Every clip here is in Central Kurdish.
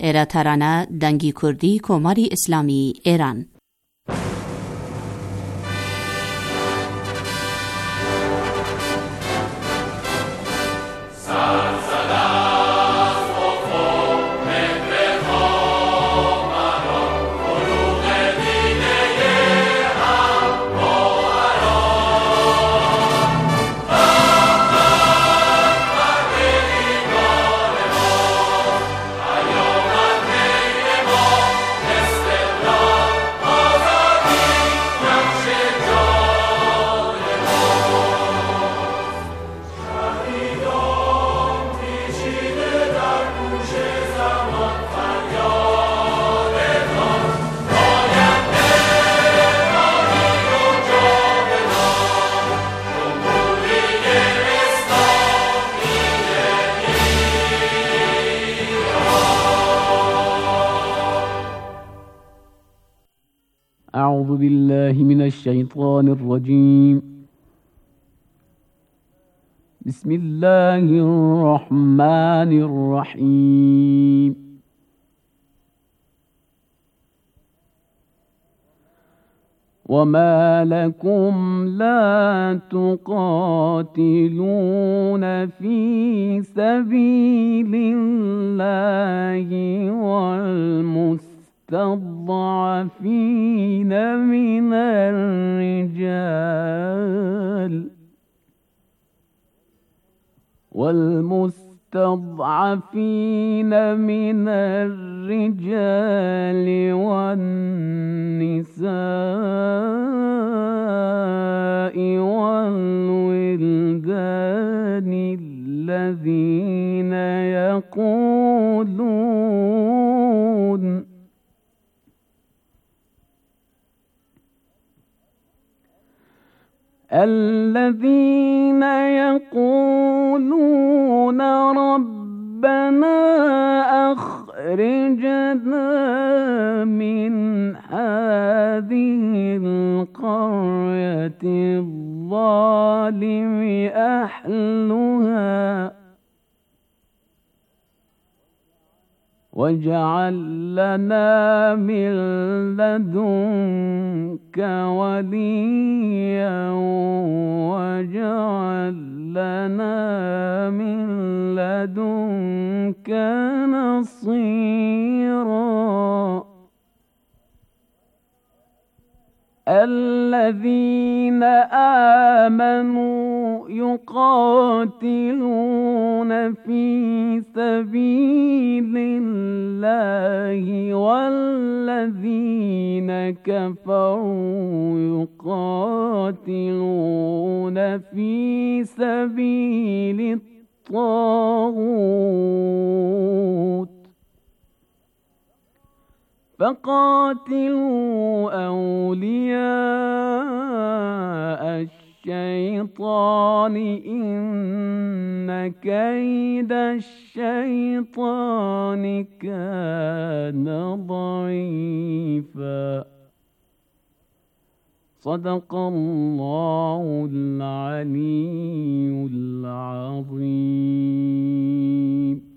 ئێرە تەرانە دەنگی کوردی کۆماری ئیسلامی ئێران. أعوذ بالله من الشيطان الرجيم. بسم الله الرحمن الرحيم. وما لكم لا تقاتلون في سبيل الله والمستضعفين من الرجال والنساء والولدان الذين يقولون ربنا أخرجنا من هذه القرية الظالم أهلها واجعل لنا من لدنك وليا واجعل لنا من لدنك نصيرا. الذين آمنوا يقاتلون في سبيل الله والذين كفروا يقاتلون في سبيل الطاغوت فقاتلوا أولياء الشيطان إن كيد الشيطان كان ضعيفا. صدق الله العلي العظيم.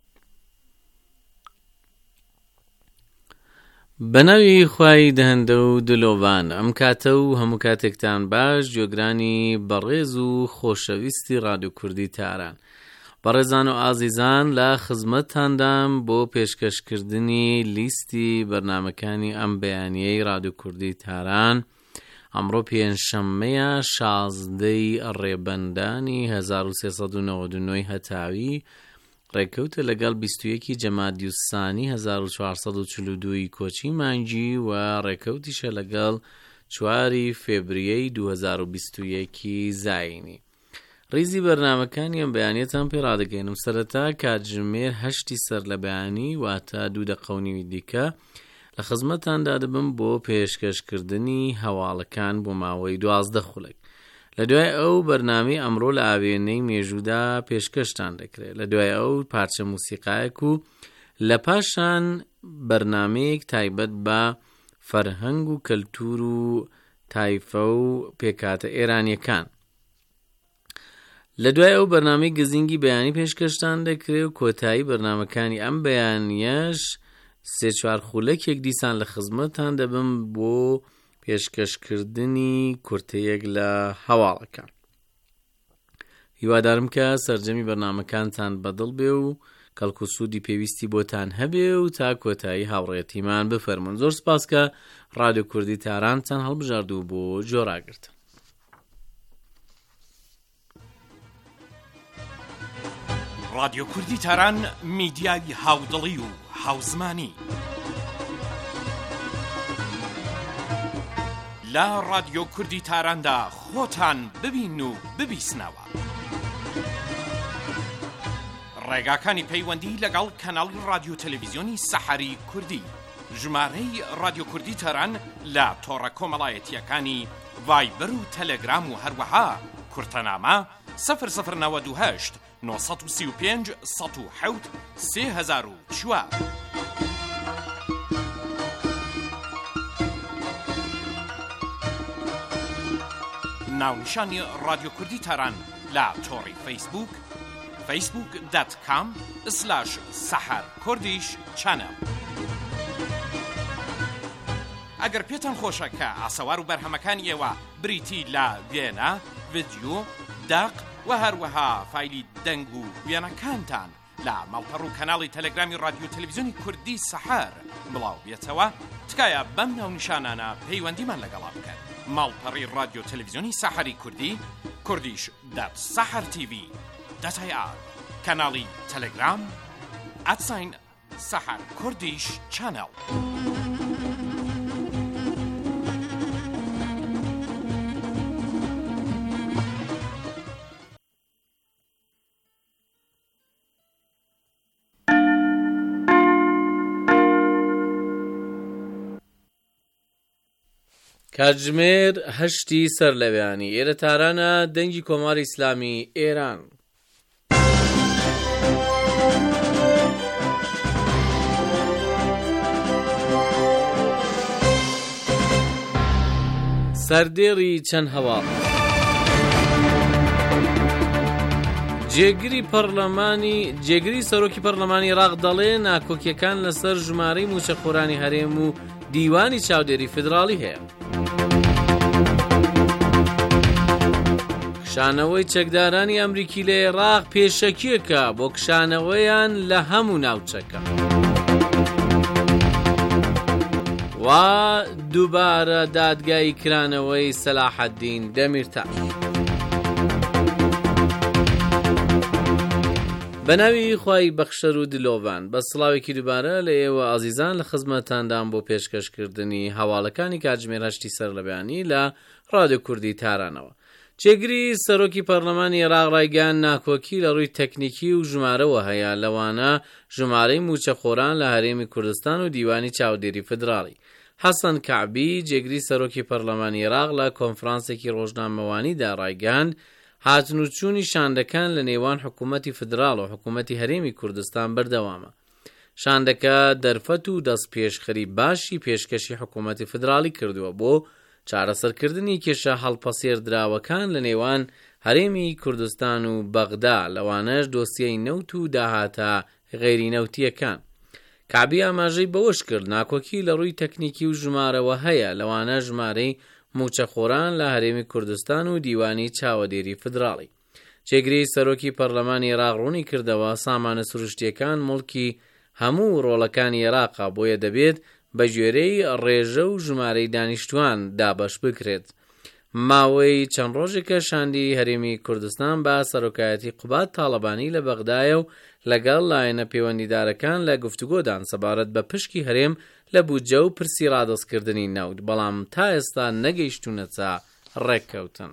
بەناوی خوای دەهەندە و دلۆڤان ئەم کاتە و هەموو کاتێکتان باش گوێگرانی بەڕێز و خۆشەویستی رادیۆ کوردی تاران. بەڕێزان و ئازیزان لە خزمەتتاندام بۆ پێشکەشکردنی لیستی بەرنامەکانی ئەم بەیانیەی رادیۆ کوردی تاران. ئەمڕۆ پێنجشەممەیە 16 ڕێبەندانی 1399 هەتاوی ڕێکەوتە لەگەڵ 21 جەمادی الثانی 1442 کۆچی مانگی و ڕێکەوتیشە لەگەڵ 4 فێبریەی 2021 زاینی. ڕیزی بەرنامەکانی ئەم بەیانیەتان پێڕادەگەینم. سەرەتا کاتژمێر 8 سەر لە بەیانی واتە 2 دقەونی دیکە لە خزمەتاندا دەبم بۆ پێشکەشکردنی هەواڵەکان بۆ ماوەی 12 خولەک. لە دوای ئەو بەرنامەی ئەمڕۆ لە ئاوێنەی مێژوودا پێشکەشتان دەکرێت. لە دوای ئەو پارچە موسیقایەک و لە پاشان بەرنامەیەک تایبەت بە فەرهەنگ و کەلتور و تایفە و پێکاتە ئێرانیەکان. لە دوای ئەو بەرنامەی گزینگی بەیانی پێشکەشتان دەکرێت و کۆتایی بەرنامەکانی ئەم بەیانیەش 3-4 خولەکێک دیسان لە خزمەتان دەبم بۆ پێشکەشکردنی کورتەیەک لە هەواڵەکان. هیوادارم کە سەرجەمی بەرنامەکانتان بەدڵ بێ و کەڵک و سوودی پێویستی بۆتان هەبێ و تا کۆتایی هاوڕێتیمان بفەرمونون. زۆر سپاس کە ڕادیۆ کوردی تارانتان هەڵبژاردوو بۆ جۆراگرتن. ڕادیۆ کوردی تاران میدیای هاودڵی و هاوزمانی لە ڕادیۆ کوردی تاراندا خۆتان ببین و ببیسنەوە. ڕێگاکانی پەیوەندی لەگەڵ کەناڵی ڕادیۆ تەلەڤیزیۆنی سەحەری کوردی، ژمارەی ڕادیۆ کوردی تاران لە تۆڕە کۆمەڵایەتیەکانی ڤایبەر و تەلەگرام و هەروەها کورتەنامە 0098 935 107 3004. ناونیشانی ڕادیۆ کوردی تاران لە تۆڕی فەیسبوک facebook.com/saharkurdish channel. ئەگەر پێتان خۆشە کە ئاسەوار و بەرهەمەکانی ئێوە بریتی لە وێنە، ڤیدیۆ، داق و هەروەها فایلی دەنگ و وێنەکانتان لە ماڵپەڕ و کەناڵی تەلەگرامی ڕادیۆ تەلەڤیزیۆنی کوردی سەحەر بڵاو بێتەوە، تکایە بەم ناونیشانانە پەیوەندیمان لەگەڵا بکەن. ماڵپەڕی ڕادیۆ تەلەڤیزیۆنی سەحەری کوردی kurdish.sahartv.ir، کەناڵی تەلەگرام @saharkurdish channel. کاتژمێر 8 سەر لەوێانی ئێرە تارانە دەنگی کۆماری ئیسلامی ئێران. سەردێڕی چەند هەواڵ. جێگری سەرۆکی پەرلەمانی عێراق دەڵێ ناکۆکیەکان لەسەر ژمارەی موچەخۆرانی هەرێم و دیوانی چاودێری فیدراڵی هەیە. کشانەوەی چەکدارانی ئەمریکی لە عێراق پێشەکیەکە بۆ کشانەوەیان لە هەموو ناوچەکە. و دووبارە دادگای کرانەوەی سەلاحەددین دەمیرتاش. بەناوی خوای بەخشەر و دلۆڤان، بە سڵاوێکی دووبارە لە ئێوە ئازیزان لە خزمەتاندان بۆ پێشکەشکردنی هەواڵەکانی کاتژمێر 8 سەر لەبەیانی لە ڕادیۆ کوردی تارانەوە. جێگری سەرۆکی پەرلەمانی عێراق ڕایگەیاند ناکۆکی لە ڕووی تەکنیکی و ژمارەوە هەیە، لەوانە ژمارەی موچەخۆران لە هەرێمی کوردستان و دیوانی چاودێری فیدراڵی. حەسەن کەعبی جێگری سەرۆکی پەرلەمانی عێراق لە کۆنفرانسێکی ڕۆژنامەوانیدا ڕایگەیاند هاتنوچوونی شاندەکان لە نێوان حکوومەتی فیدراڵ و حکوومەتی هەرێمی کوردستان بەردەوامە. شاندەکە دەرفەت و دەستپێشخەری باشی پێشکەشی حکوومەتی فیدراڵی کردووە بۆ چارەسەرکردنی کێشە هەڵپەسێردراوەکان لە نێوان هەرێمی کوردستان و بەغدا، لەوانەش دۆسیەی نەوت و داهاتە غێری نەوتیەکان. کابی ئاماژەی بەوەش کرد ناکۆکی لە ڕووی تەکنیکی و ژمارەوە هەیە، لەوانە ژمارەی موچەخۆران لە هەرێمی کوردستان و دیوانی چاودێری فیدراڵی. جێگری سەرۆکی پەرلەمانی عێراق ڕوونی کردەوە سامانە سروشتیەکان مڵکی هەموو ڕۆڵەکانی عێراقا، بۆیە دەبێت بە ژێرەی ڕێژە و ژمارەی دانیشتوان دابەش بکرێت. ماوەی چەند ڕۆژێکە شاندی هەرێمی کوردستان بە سەرۆکایەتی قوبات تاڵەبانی لە بەغدایە و لەگەڵ لایەنە پەیوەندیدارەکان لە گفتوگۆدان سەبارەت بە پشکی هەرێم لە بودجە و پرسی ڕادەستکردنی نەوت، بەڵام تا ئێستا نەگەیشتوونەچە ڕێککەوتن.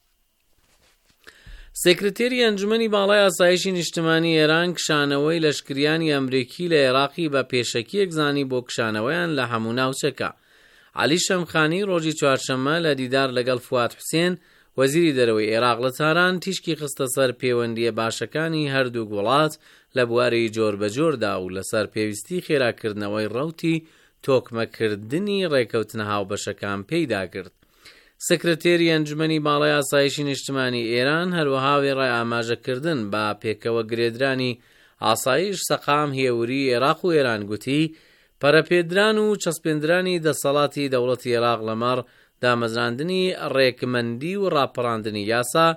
سێکرتێری ئەنجومەنی باڵای ئاسایشی نیشتمانی ئێران کشانەوەی لەشکریانی ئەمریکی لە عێراقی بە پێشەکیەک زانی بۆ کشانەوەیان لە هەموو ناوچەکە. عەلی شەمخانی ڕۆژی چوارشەممە لە دیدار لەگەڵ فواد حوسێن وەزیری دەرەوەی عێراق لە تاران تیشکی خستە سەر پەیوەندیە باشەکانی هەردوو وڵات لە بواری جۆربەجۆردا و لەسەر پێویستی خێراکردنەوەی ڕەوتی تۆکمەکردنی ڕێکەوتنە هاوبەشەکان پێیدا کرد. سکرتێری ئەنجومەنی باڵای ئاسایشی نیشتمانی ئێران هەروەها وێڕای ئاماژەکردن بە پێکەوە گرێدرانی ئاسایش سەقام هێوری عێراق و ئێران گوتی پەرەپێدران و چەسپێندرانی دەسەڵاتی دەوڵەتی عێراق لەمەڕ دامەزراندنی ڕێکمەندی و ڕاپەڕاندنی یاسا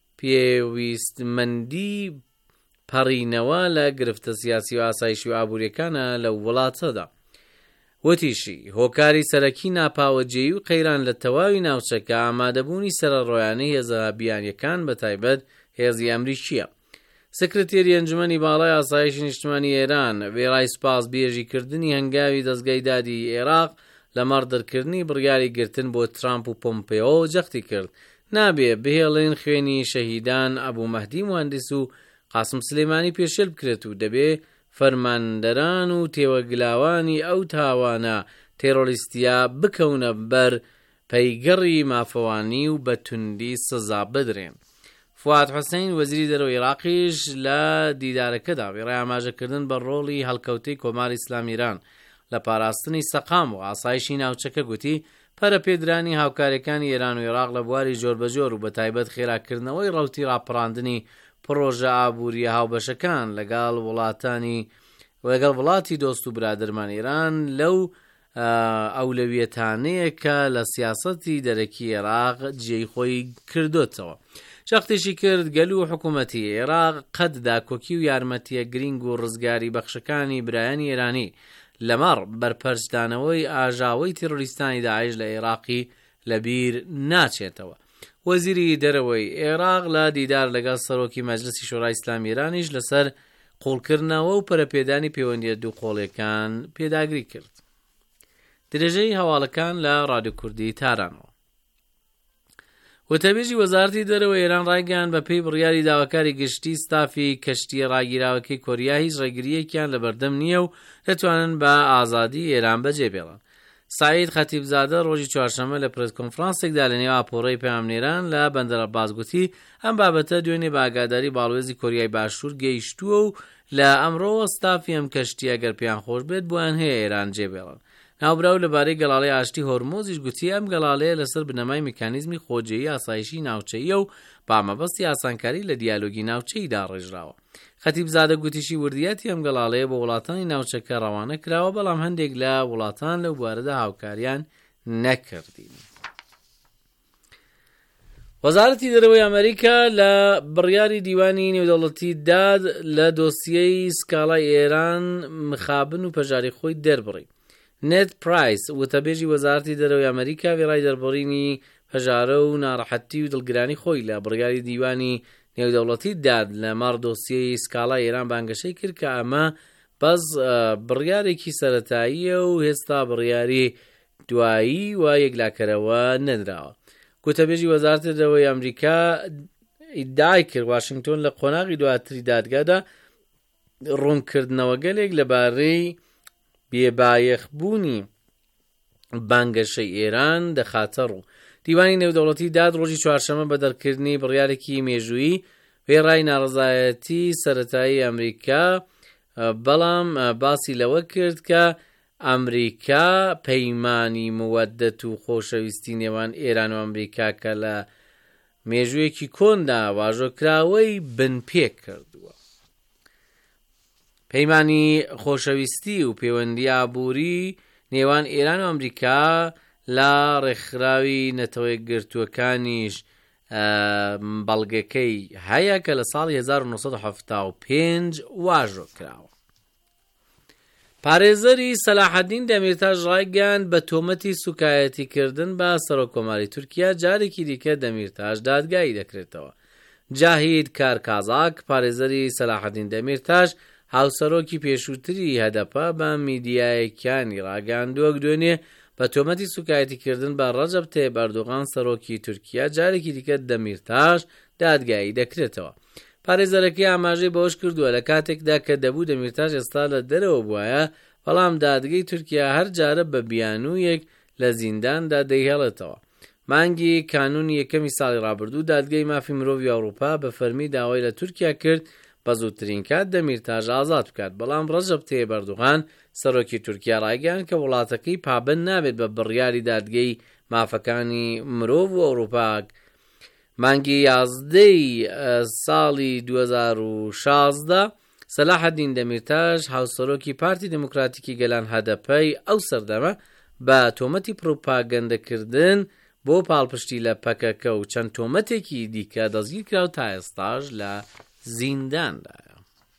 پێویستمەندی پەڕینەوە لە گرفتە سیاسی و ئاسایشی و ئابوووریەکانە لە وڵاتەدا. وتیشی هۆکاری سەرەکی ناپاوەجێی و قەیران لە تەواوی ناوچەکە ئامادەبوونی سەرڕۆیانەی هێزە بیانیەکان بەتایبەت هێزی ئەمریکیە. سکرتێری ئەنجومەنی باڵای ئاسایشی نیشتمانی ئێران وێڕای سوپاسبێژیکردنی هەنگاوی دەستگای دادی عێراق لەمەڕ دەرکردنی بڕیاری گرتن بۆ ترامپ و پۆمپێۆ جەختی کرد نابێ بهێڵین خوێنی شەهیدان ئەبوو مەهدی موهەندس و قاسم سلێمانی پێشێل بکرێت و دەبێ فەرماندەران و تێوەگلاوانی ئەو تاوانە تێرۆریستیە بکەونە بەر پەیگەڕی مافەوانی و بە توندی سزا بدرێن. فواد حوسەین وەزیری دەرەوەی عێراقیش لە دیدارەکەدا وێڕای ئاماژەکردن بە ڕۆڵی هەڵکەوتەی کۆماری ئیسلامی ئیران لە پاراستنی سەقام و ئاسایشی ناوچەکە گوتی پەرەپێدرانی هاوکاریەکانی ئێران و عێراق لە بواری جۆربەجۆر و بەتایبەت خێراکردنەوەی ڕەوتی ڕاپەڕاندنی پرۆژە ئابووریە هاوبەشەکان لەگەڵ وڵاتی دۆست و برادەرمان ئێران لەو ئەولەویەتانەیە کە لە سیاسەتی دەرەکی عێراق جێی خۆی کردوتەوە. شەختێکی کرد گەل و حکوومەتی عێراق قەت داکۆکی و یارمەتیە گرنگ و ڕزگاری بەخشەکانی برایانی ئێرانی لەمەڕ بەرپەرچدانەوەی ئاژاوەی تێرۆریستانی داعش لە عێراقی لەبیر ناچێتەوە. وەزیری دەرەوەی عێراق لە دیدار لەگەڵ سەرۆکی مەجلسی شۆڕای ئیسلامی ئێرانیش لەسەر قوڵکردنەوە و پەرەپێدانی پەیوەندیە دوو قۆڵیەکان پێداگری کرد. درێژەی هەواڵەکان لە ڕادیۆ کوردی تارانەوە. وتەبێژی وەزارەتی دەرەوەی ئێران ڕایگەیاند بە پێی بڕیاری داواکاری گشتی ستافی کەشتیە ڕاگیراوەکەی کۆریا هیچ ڕێگریەکیان لە بەردەم نییە و دەتوانن بە ئازادی ئێران بەجێبێڵن. سعید خەتیبزادە ڕۆژی چوارشەممە لە پرس کۆنفرانسێکدا لە نێو ئاپۆڕەی پەیامنێران لە بەندەرە بازگوتی ئەم بابەتە دوێنێ بە ئاگاداری باڵوێزی کۆریای باشوور گەیشتووە و لە ئەمڕۆوە ستافی ئەم کەشتیە گەر پێیان خۆش بێت بۆیان هەیە ئێران جێبێڵن. ناوبراو لەبارەی گەڵاڵەی ئاشتی هۆرمۆزیش گوتی ئەم گەڵاڵەیە لەسەر بنەمای میکانیزمی خۆجێیی ئاسایشی ناوچەیە و بامەبەستی ئاسانکاری لە دیالۆگی ناوچەیدا ڕێژراوە. خەتیبزادە گوتیشی وردیەتی ئەم گەڵاڵەیە بۆ وڵاتانی ناوچەکە ڕەوانە کراوە بەڵام هەندێک لە وڵاتان لەو بوارەدا هاوکاریان نەکردین. وەزارەتی دەرەوەی ئەمریکا لە بڕیاری دیوانی نێودەوڵەتی داد لە دۆسیەی سکاڵای ئێران مخابن و پەژاری خۆی دەربڕی. نێت پرایس وتەبێژی وەزارەتی دەرەوەی ئەمریکا وێڕای دەربڕینی پەژارە و ناڕەحەتی و دڵگرانی خۆی لە بڕیاری دیوانی نێودەوڵەتی داد لە ماڕ دۆسیەی سکاڵای ئێران بانگەشەی کرد کە ئەمە بەس بڕیارێکی سەرەتاییە و هێستا بڕیاری دوایی و یەکلاکەرەوە نەدراوە. وتەبێژی وەزارەتی دەرەوەی ئەمریکا ئیدعای کرد واشنگتۆن لە قۆناغی دواتری دادگادا ڕوونکردنەوە گەلێک لەبارەی بێبایەخبوونی بانگەشەی ئێران دەخاتە ڕوو. دیوانی نێودەوڵەتی داد ڕۆژی چوارشەممە بە دەرکردنی بڕیارێکی مێژووی وێڕای ناڕزایەتی سەرەتایی ئەمریکا بەڵام باسی لەوە کرد کە ئەمریکا پەیمانی موەدەت و خۆشەویستی نێوان ئێران و ئەمریکا کە لە مێژوویەکی کۆندا واژۆکراوەی بنپێک کردووە. پەیمانی خۆشەویستی و پەیوەندی ئابووری نێوان ئێران و ئەمریکا لە ڕێکخراوی نەتەوەی گرتووەکانیش بەڵگەکەی هەیە کە لە ساڵی 1975 واژۆ کراوە. پارێزەری سەلاحەدین دەمیرتاش ڕایگەیاند بە تۆمەتی سوکایەتیکردن بە سەرۆکۆماری تورکیا جارێکی دیکە دەمیرتاش دادگایی دەکرێتەوە. جاهید کارکازاک پارێزەری سەلاحەدین دەمیرتاش هاوسەرۆکی پێشووتری هەدەپە بە میدیایەکانی ڕاگەاندووە دوێنێ بە تۆمەتی سوکایەتیکردن بە ڕەجەب تەیب ئەردۆغان سەرۆکی تورکیا جارێکی دیکە دەمیرتاش دادگایی دەکرێتەوە. پارێزەرەکەی ئاماژەی بەوەش کردووە لە کاتێکدا کە دەبوو دەمیرتاش ئێستا لە دەرەوە بووایە بەڵام دادگەی تورکیا هەر جارە بە بیانوویەک لە زینداندا دەیهێڵێتەوە. مانگی کانونی یەکەمی ساڵی ڕابردوو دادگەی مافی مرۆڤی ئەوروپا بە فەرمی داوای لە تورکیا کرد بە زووترین کات دەمیرتاش ئازاد بکات بەڵام ڕەجەب تەیب ئەردۆغان سەرۆکی تورکیا ڕایگەیاند کە وڵاتەکەی پابەند نابێت بە بڕیاری دادگەی مافەکانی مرۆڤ و ئەوروپا مانگی 11 ساڵی 2016 سەلاحەدین دەمیرتاش هاوسەرۆکی پارتی دموکراتیکی گەلان هەدەپەی ئەو سەردەمە بە تۆمەتی پرۆپاگەندەکردن بۆ پاڵپشتی لە پەکەکە و چەند تۆمەتێکی دیکە دەستگیر کرا و تا ئێستاش لە زینداندایە.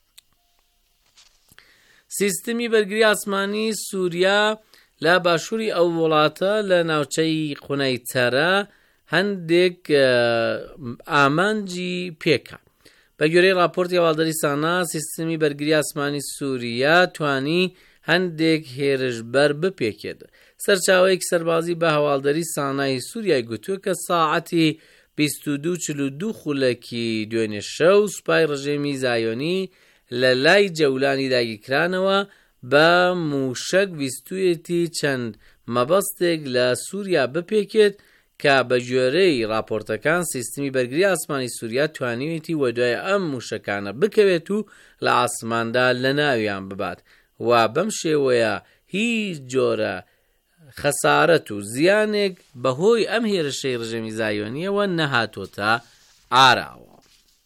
سیستمی بەرگری ئاسمانی سووریا لە باشووری ئەو وڵاتە لە ناوچەی قونەی تەرە هەندێک ئامانجی پێکە. بە گوێرەی راپۆرتی هەواڵدەری سانا سیستمی بەرگری ئاسمانی سووریا توانی هەندێک هێرشبەر بپێکێت. سەرچاوەیەکی سەربازی بە هەواڵدەری سانای سووریای گوتووە کە ساعەتی 22:42 خولەکی دوێنێ شەو سوپای ڕژێمی زایۆنی لە لای جەولانی داگیرکرانەوە بە موشک ویستویەتی چەند مەبەستێک لە سووریا بپێکێت کە بە گوێرەی راپۆرتەکان سیستمی بەرگری ئاسمانی سووریا توانیوێتی وە دوای ئەم موشەکانە بکەوێت و لە ئاسماندا لە ناویان ببات و بەم شێوەیە هیچ جۆرە خەسارەت و زیانێک بەهۆی ئەم هێرشەی ڕژێمی زایۆنیەوە نەهاتۆتە ئاراوە.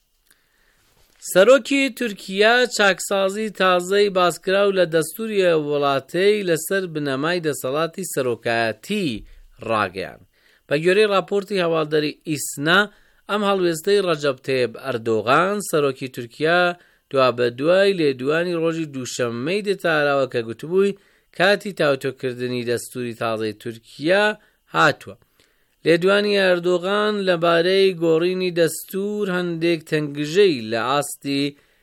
سەرۆکی تورکیا چاکسازی تازەی باسکراو لە دەستوری وڵاتەی لەسەر بنەمای دەسەڵاتی سەرۆکایەتی ڕاگەیان. بە گوێرەی راپۆرتی هەواڵدەری ئیسنا ئەم هەڵوێستەی ڕەجەب تەیب ئەردۆغان سەرۆکی تورکیا دوا بە دوای لێدوانی ڕۆژی دووشەممەی دێتاراوە کە گوتبووی کاتی تاوتۆکردنی دەستوری تازەی تورکیا هاتووە. لێدوانی ئەردۆغان لەبارەی گۆڕینی دەستور هەندێک تەنگژەی لە ئاستی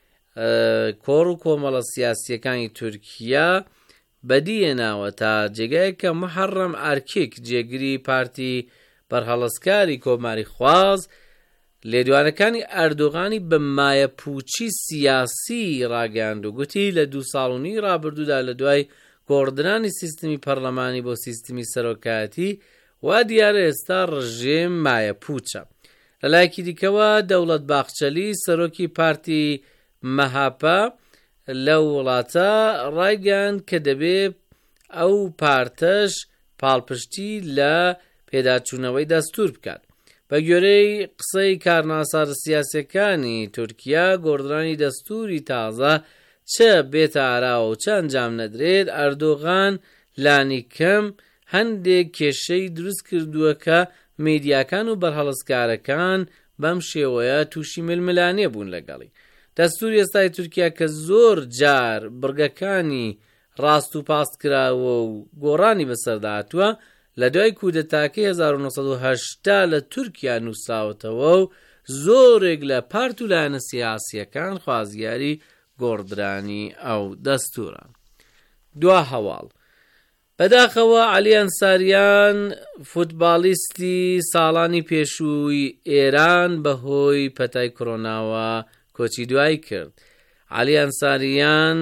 کۆڕ و کۆمەڵە سیاسیەکانی تورکیا بەدیهێناوە تا جێگایەکە محەڕەم ئارکێک جێگری پارتی بەرهەڵەسکاری کۆماری خواز لێدوانەکانی ئەردۆغانی بە مایە پوچی سیاسی ڕاگەاند و گوتی لە 2 ساڵونی ڕابردوودا لە دوای گۆڕدرانی سیستمی پەرلەمانی بۆ سیستمی سەرۆکایەتی وا دیارە ئێستا ڕژێم مایە پوچە. لەلایەکی دیکەوە دەوڵەت باخچەلی سەرۆکی پارتی مەهاپا لە وڵاتە ڕایگەاند کە دەبێت ئەو پارتەش پاڵپشتی لە پێداچوونەوەی دەستور بکات. بە گوێرەی قسەی کارناسار سیاسیەکانی تورکیا گۆڕدرانی دەستوری تازە چه بێتە ئاراوە و چە ئەنجام نەدرێت ئەردۆغان لانی کەم هەندێک کێشەی دروست کردووە کە میدیاکان و بەرهەڵسکارەکان بەم شێوەیە تووشی ململانێ بوون لەگەڵی. دەستوری ئێستای تورکیا کە زۆر جار بڕگەکانی ڕاست و پاست کراوە و گۆڕانی بەسەرداهاتووە لە دوای کودەتاکەی 1980 لە تورکیا نووساوەتەوە و زۆرێک لە پارت و لایەنە سیاسیەکان خوازیاری گۆڕدرانی ئەو دەستوران. دوا هەواڵ بەداخەوە عەلی ئەنساریان فوتباڵیستی ساڵانی پێشووی ئێران بەهۆی پەتای کۆرۆناوە کۆچی دوای کرد. عەلی ئەنساریان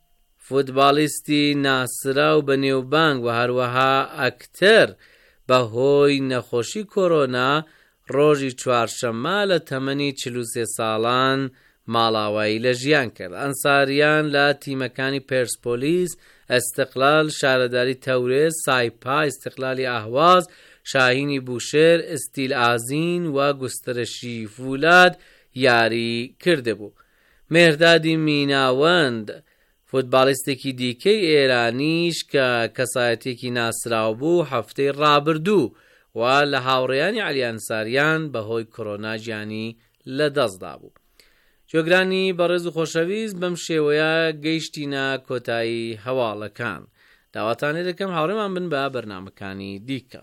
فوتباڵیستی ناسرا و بەنێوبانگ و هەروەها ئەکتەر بەهۆی نەخۆشی کۆرۆنا ڕۆژی چوارشەممە لە تەمەنی 43 ساڵان ماڵاوایی لە ژیان کرد. ئەنساریان لە تیمەکانی پێرسپۆلیس، ئەستقلال، شارەداری تەورێز، سایپا، ئیستقلالی ئاهواز، شاهینی بوشێر، ئستیل ئازین و گوسترەشی فولاد یاری کردبوو. مێردادی میناوەند فوتباڵیستێکی دیکەی ئێرانیش کە کەسایەتێکی ناسراو بوو هەفتەی ڕابردوو و لە هاوڕێیانی عەلی ئەنساریان بەهۆی کۆرۆنا گیانی لەدەستدا بوو. جۆگرانی بەڕێز و خۆشەویست بەم شێوەیە گەیشتینە کۆتایی هەواڵەکان. داواتانێ دەکەم هاوڕێمان بن بە بەرنامەکانی دیکە.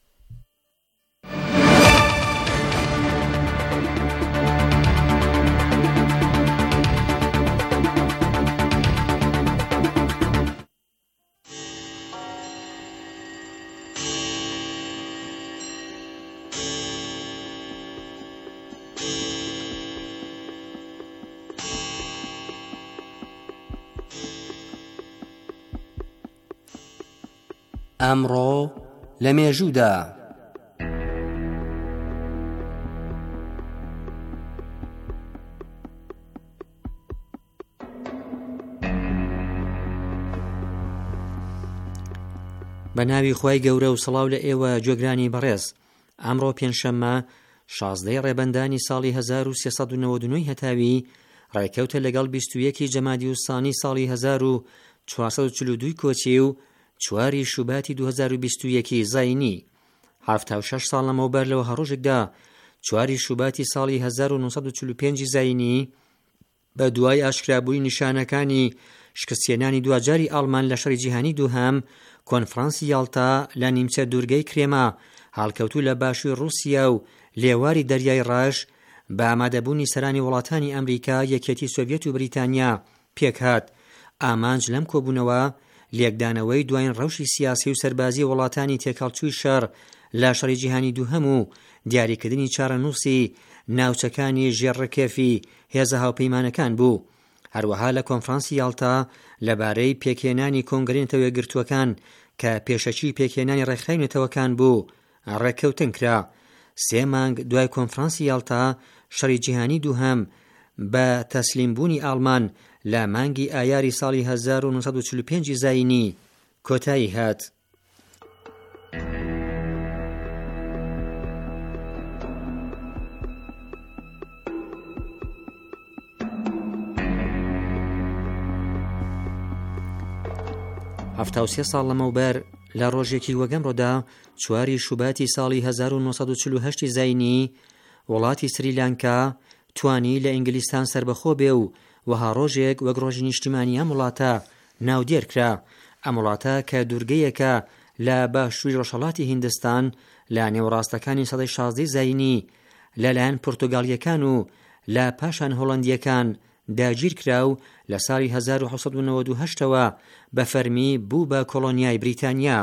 ئەمڕۆ لە مێژوودا بە ناوی خوای گەورە و سڵاو لە ئێوە گوێگرانی بەڕێز. ئەمڕۆ پێنجشەممە 16 ڕێبەندانی ساڵی 1399 هەتاوی ڕێکەوتە لەگەڵ 21 جەمادی وسانی ساڵی 1442 کۆچی و 4 شوباتی 2021 زاینی. 76 ساڵ لەمەوبەر لەوە هەڕۆژێکدا 4 شوباتی ساڵی 1945 زاینی بە دوای ئاشکرابووی نیشانەکانی شکستێنانی دوجاری ئاڵمان لە شەڕی جیهانی دووهەم، کۆنفرانسی یاڵتا لە نیمچە دوورگەی کرێما هەڵکەوتوو لە باشووری رووسیا و لێواری دەریای ڕەش بە ئامادەبوونی سەرانی وڵاتانی ئەمریکا، یەکێتی سۆڤیەت و بریتانیا پێکهات. ئامانج لەم کۆبوونەوە لێکدانەوەی دوایین ڕەوشی سیاسی و سەربازی وڵاتانی تێکەڵچووی شەڕ لە شەڕی جیهانی دووهەم و دیاریکردنی چارەنووسی ناوچەکانی ژێڕەکێفی هێزە هاوپەیمانەکان بوو. هەروەها لە کۆنفرانسی یاڵتا لەبارەی پێکهێنانی کۆنگرێنەوە یەکگرتووەکان کە پێشەکی پێکهێنانی ڕێکخراونێتەوەکان بوو ڕێککەوتن کرا. 3 مانگ دوای کۆنفرانسی یاڵتا شەڕی جیهانی دووهەم بە تەسلیمبوونی ئاڵمان لە مانگی ئایاری ساڵی 1945 زاینی کۆتایی هات. هەفتە و سێ ساڵ لەمەوبەر لە ڕۆژێکی وەگەمڕۆدا 4 شوباتی ساڵی 1948 زاینی وڵاتی سریلانکا توانی لە ئینگلیستان سربەخۆ بێ و وەها ڕۆژێک وەک ڕۆژی نیشتیمانی ئەم وڵاتە ناودێر کرا. ئەم وڵاتە کە دوورگەیەکە لە باشووری ڕۆژهەڵاتی هیندستان لە نێوەڕاستەکانی سەدەی 16 زاینی لەلایەن پورتوگالیەکان و لە پاشان هۆڵەندیەکان داگیر کرا و لە ساڵی 1998ەوە بە فەرمی بوو بە کۆڵۆنیای بریتانیا.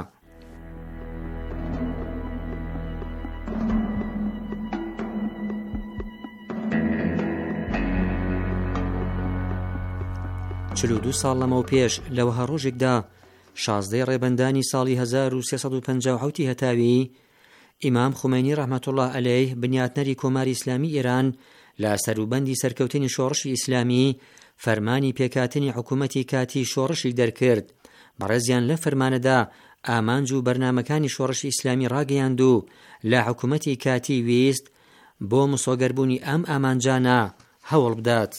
چلو دو ساڵ لەمەو پێش لەوەها ڕۆژێکدا 16 ڕێبەندانی ساڵی 1357 هەتاوی ئیمام خومینی ڕەحمەتوڵڵاه عەلەیه بنیاتنەری کۆماری ئیسلامی ئێران لە سەروبەندی سەرکەوتنی شۆڕشی ئیسلامی فەرمانی پێکاتنی حکوومەتی کاتی شۆڕشی دەرکرد. بەڕێزیان لە فەرمانەدا ئامانج و بەرنامەکانی شۆڕشی ئیسلامی ڕاگەیاند و لە حکوومەتی کاتی ویست بۆ مسۆگەربوونی ئەم ئامانجانە هەوڵ بدات.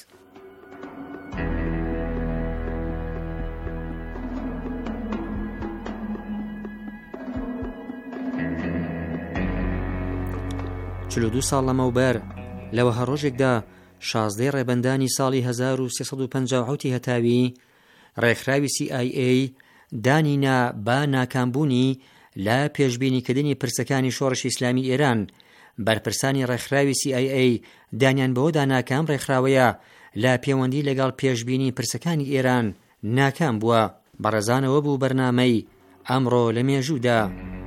چلو دو ساڵ لەمەوبەر لەوە هەڕۆژێکدا 16 ڕێبەندانی ساڵی 1357 هەتاوی ڕێکخراوی CIA دانینا با ناکامبوونی لە پێشبینیکردنی پرسەکانی شۆڕشی ئیسلامی ئێران. بەرپرسانی ڕێکخراوی CIA دانیان بەوەدا ناکام ڕێکخراوەیە لە پەیوەندی لەگەڵ پێشبینی پرسەکانی ئێران ناکام بووە. بەڕێزانەوە بوو بەرنامەی ئەمڕۆ لە مێژوودا.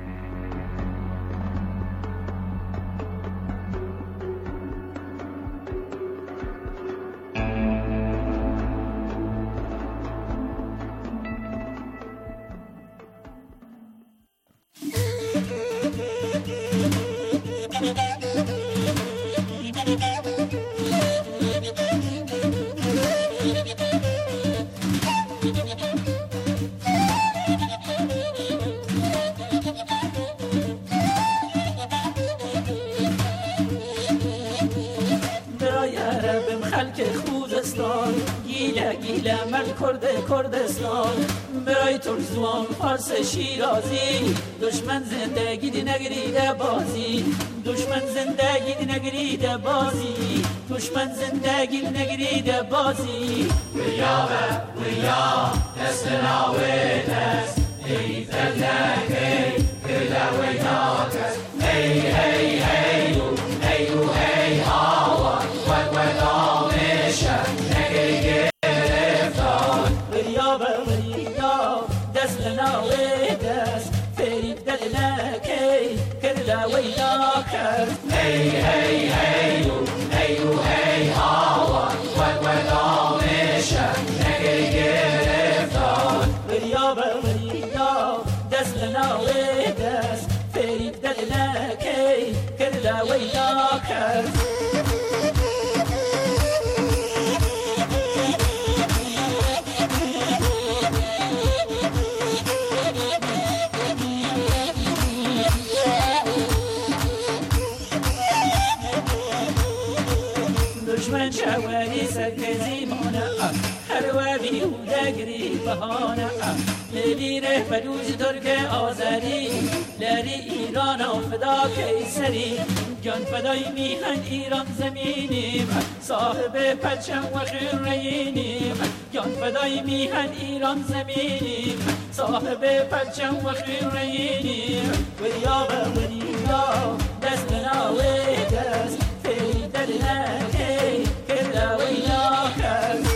کردستان برای ترکزوان فارس شیرازی دشمن زندگی دی نگریده بازی دشمن زندگی دی نگریده بازی دشمن زندگی دی نگریده بازی ویا دستنا و دست ای تلکی کلا و ناکس ای ای ای ای ای هوا و دامشه نگریده Hey, hey, hey, hey, hey, hawa, what went on mission, nigga, get it on. Maria, Deslana, Des, Faith, Delana, Kay, Kerala, Wayakers. دشمن شواری سرکزی مانه هر وی او دگری بهانه لبیره بدوز ترک آذری لری ایران و فدا کیسری جان فدای میهن ایران زمینیم صاحب پرچم و خیرینیم جان فدای میهن ایران زمینیم صاحب پرچم و خیرینیم وریا و وریا دست ناوی دست فی دلنکی کلا وینا کس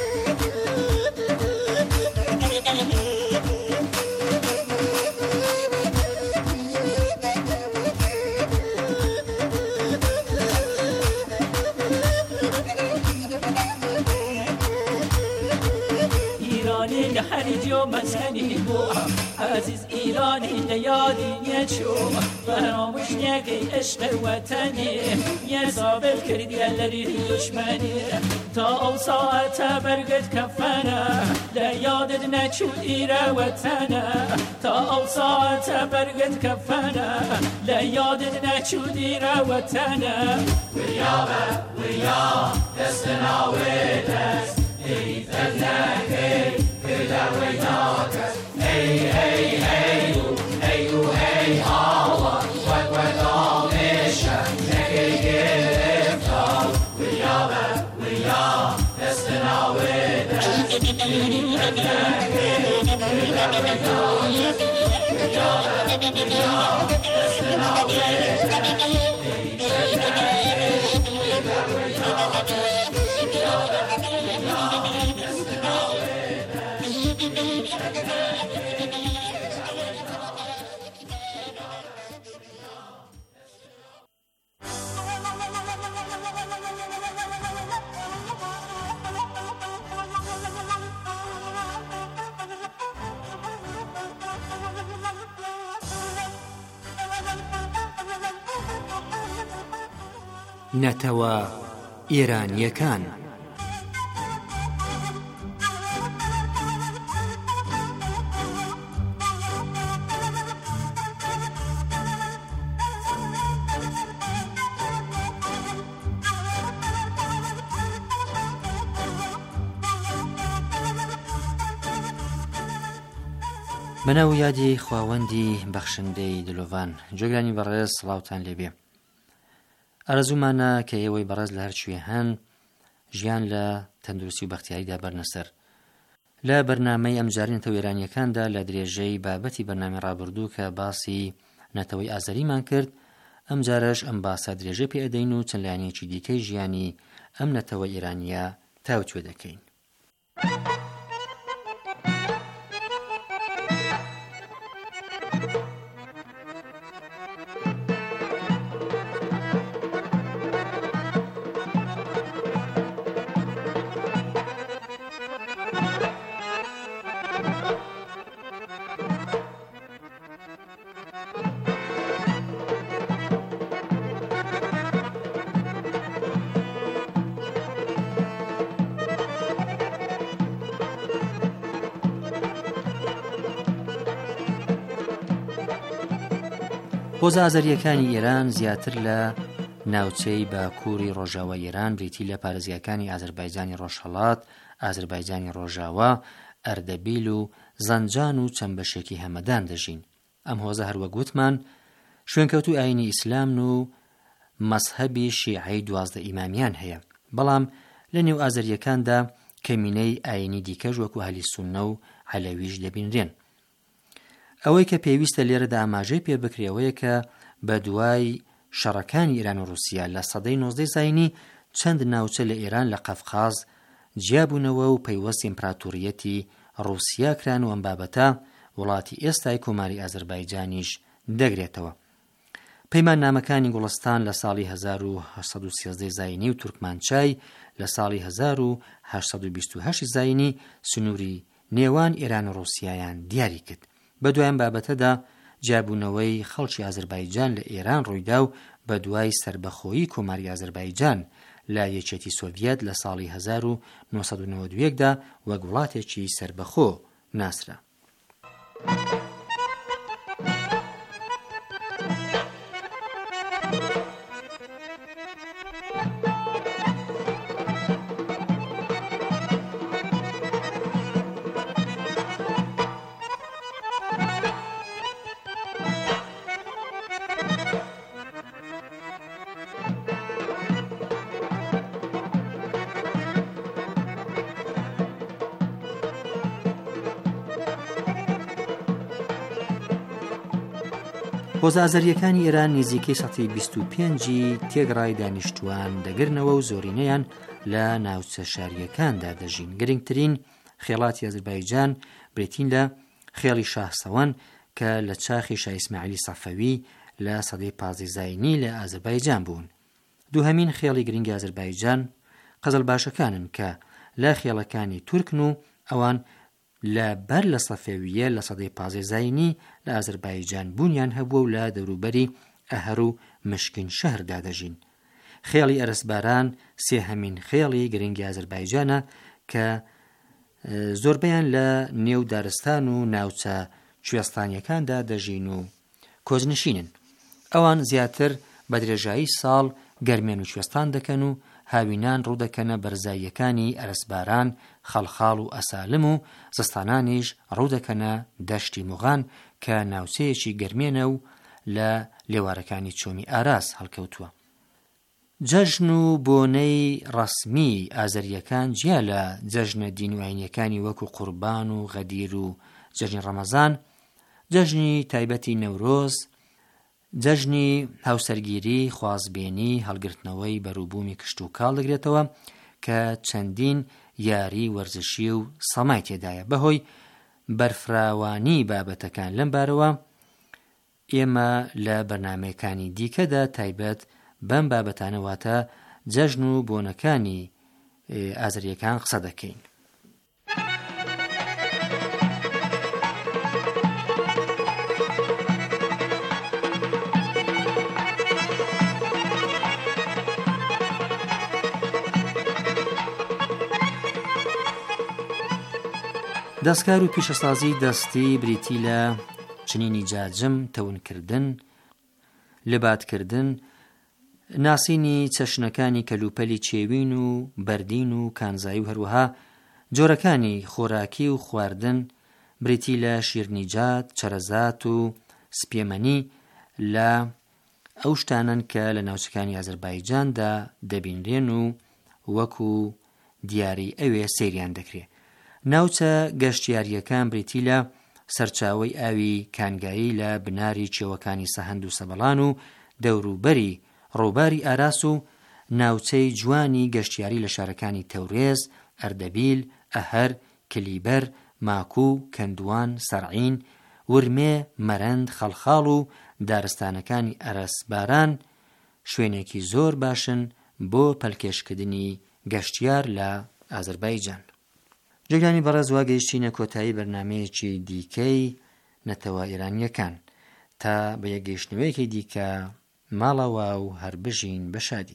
هریجی و مسکنی بو عزیز ایرانی لیادی نیچو فراموش نگی عشق وطنی یه ثابت کردی لری دشمنی تا او ساعت برگت کفنه لیادت نچو ایره وطنه تا او ساعت برگت کفنه لیادت نچو ایره وطنه ویا دستنا و دست ایتنکی كلا ويناكس هي هي هيو هيو هي هوا وقوة مشا نكي جرفتال ويا دستنا ودس نكي كلا ويناكس ويا دستنا ودس نەتەوە ئێرانیەکان بەناو یادی خواوەندی بەخشندەی دلۆڤان جۆگرانی بەڕێز سڵاوتان لێبێ. ئارەزوومانە کە ئێوەی بەڕێز لە هەرچوێ هەن ژیان لە تەندروستی و بەختیاریدا بەرنەسەر. لە بەرنامەی ئەمجاری نەتەوە ئێرانیەکاندا لە درێژەی بابەتی بەرنامەی ڕابردوو کە باسی نەتەوەی ئازەریمان کرد، ئەم جارەش ئەم باسە درێژەی پێدەین و چەند لایەنێکی دیکەی ژیانی ئەم نەتەوە ئێرانیە تاوتوێ دەکەین. هۆزە ئازەریەکانی ئێران زیاتر لە ناوچەی باکووری ڕۆژاوە ئێران بریتی لە پارێزگاکانی ئازەربایجانی ڕۆژهەڵات، ئازەربایجانی ڕۆژاوە، ئەردەبیل و زەنجان و چەند بەشێکی هەمەدان دەژین. ئەم هۆزە هەروەک گوتمان شوێنکەوتوو ئاینی ئیسلام و مەزهەبی شیعەی 12 ئیمامیان هەیە، بەڵام لە نێو ئازەریەکاندا کەمینەی ئاینی دیکەش وەکو ئەهلی سوننە و عەلەویش دەبینرێن. ئەوەی کە پێویستە لێرەدا ئاماژەی پێ بکرێەوەیە کە بە دوای شەڕەکانی ئێران و رووسیا لە سەدەی 19 زاینی چەند ناوچە لە ئێران لە قەفقاز جیابوونەوە و پەیوەستی ئیمپراتۆریەتی رووسیا کران و ئەم بابەتە وڵاتی ئێستای کۆماری ئازەربایجانیش دەگرێتەوە. پەیمان نامەکانی گوڵستان لە ساڵی 1813 زاینی و تورکمانچای لە ساڵی 1828 زاینی سنووری نێوان ئێران و رووسیایان دیاری کرد. بە دوایم بابەتەدا جیابوونەوەی خەڵکی ئازەربایجان لە ئێران ڕوویدا و بە دوای سربەخۆیی کۆماری ئازەربایجان لە یەکێتی سۆڤیەت لە ساڵی 1992دا وەک وڵاتێکی سربەخۆ ناسرا. هۆزە ئازەریەکانی ئێران نزیکەی 25 تێگەڕای دانیشتووان دەگرنەوە و زۆرینەیان لە ناوچە شاریەکاندا دەژین. گرنگترین خێڵاتی ئەزەربایجان برێتین لە خێڵی شاهسەوەن کە لە چاخی شای ئیسماعیلی سەفەوی لە سەدەی 15 زاینی لە ئازەربایجان بوون. دووهەمین خێڵی گرنگی ئازەربایجان قەزەڵباشەکانن کە لە خێڵەکانی تورکن و ئەوان لە بەر لە سەفەویە لە سەدەی 15 زاینی لە ئازەربایجان بوونیان هەبووە و لە دەوروبەری ئەهەر و مشکین شەهردا دەژین. خێڵی ئەرسباران سێهەمین خێڵی گرنگی ئازەربایجانە کە زۆربەیان لە نێو دارستان و ناوچە کوێستانیەکاندا دەژین و کۆزنشینن. ئەوان زیاتر بە درێژایی ساڵ گەرمێن و کوێستان دەکەن و هاوینان ڕوودەکەنە بەرزاییەکانی ئەرسباران، خەڵخاڵ و ئەسالم و زستانانیش ڕوودەکەنە دەشتی موغان کە ناوچەیەکی گەرمێنە و لە لێوارەکانی چۆمی ئاراس هەڵکەوتووە. جەژن و بۆنەی ڕەسمی ئازەریەکان جیا لە جەژنە دین و ئاینیەکانی وەکو قوربان و غەدیر و جەژنی ڕەمەزان، جەژنی تایبەتی نەورۆز، جەژنی هاوسەرگیری، خوازبێنی، هەڵگرتنەوەی بەرووبوومی کشت و کاڵ دەگرێتەوە کە چەندین یاری وەرزشی و سەمای تێدایە. بەهۆی بەرفراوانی بابەتەکان لەم بارەوە ئێمە لە بەرنامەکانی دیکەدا تایبەت بەم بابەتانەواتە جەژن و بۆنەکانی ئازەریەکان قسە دەکەین. دەستکار و پیشەسازی دەستی بریتی لە چنینی جاجم، تەونکردن، لەباتکردن، ناسینی چەشنەکانی کەلوپەلی چێوین و بەردین و کانزایی و هەروەها جۆرەکانی خۆراکی و خواردن بریتی لە شیرنیجات، چەرەزات و سپێمەنی لە ئەو شتانن کە لە ناوچەکانی ئازەربایجاندا دەبینرێن و وەکو دیاری ئەوێ سەیریان دەکرێت. ناوچە گەشتیاریەکان بریتی لە سەرچاوەی ئاوی کانگایی لە بناری چێوەکانی سەهەند و سەبەڵان و دەوروبەری ڕووباری ئاراس و ناوچەی جوانی گەشتیاری لە شارەکانی تەورێز، ئەردەبیل، ئەهەر، کلیبەر، ماکوو، کەندوان، سەرعین، ورمێ، مەرەند، خەڵخاڵ و دارستانەکانی ئەرسباران شوێنێکی زۆر باشن بۆ پەلکێشکردنی گەشتیار لە ئازەربایجان. جێگانی بەڕێز واگەیشتینە کۆتایی بەرنامەیەکی دیکەی نەتەوە ئێرانیەکان تا بە یەکگەیشتنەوەیەکی دیکە ماڵەوە و هەر بژین بە شادی.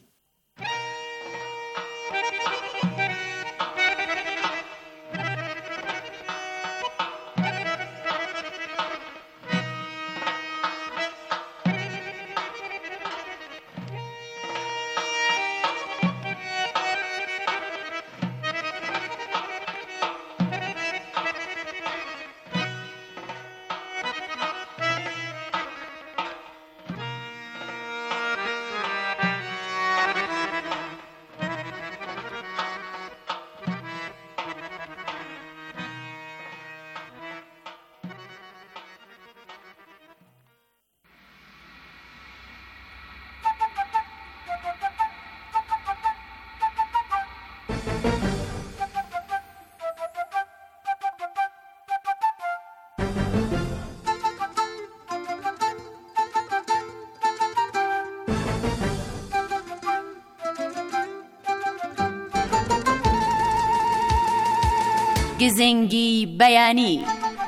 گزنگی بەیانی.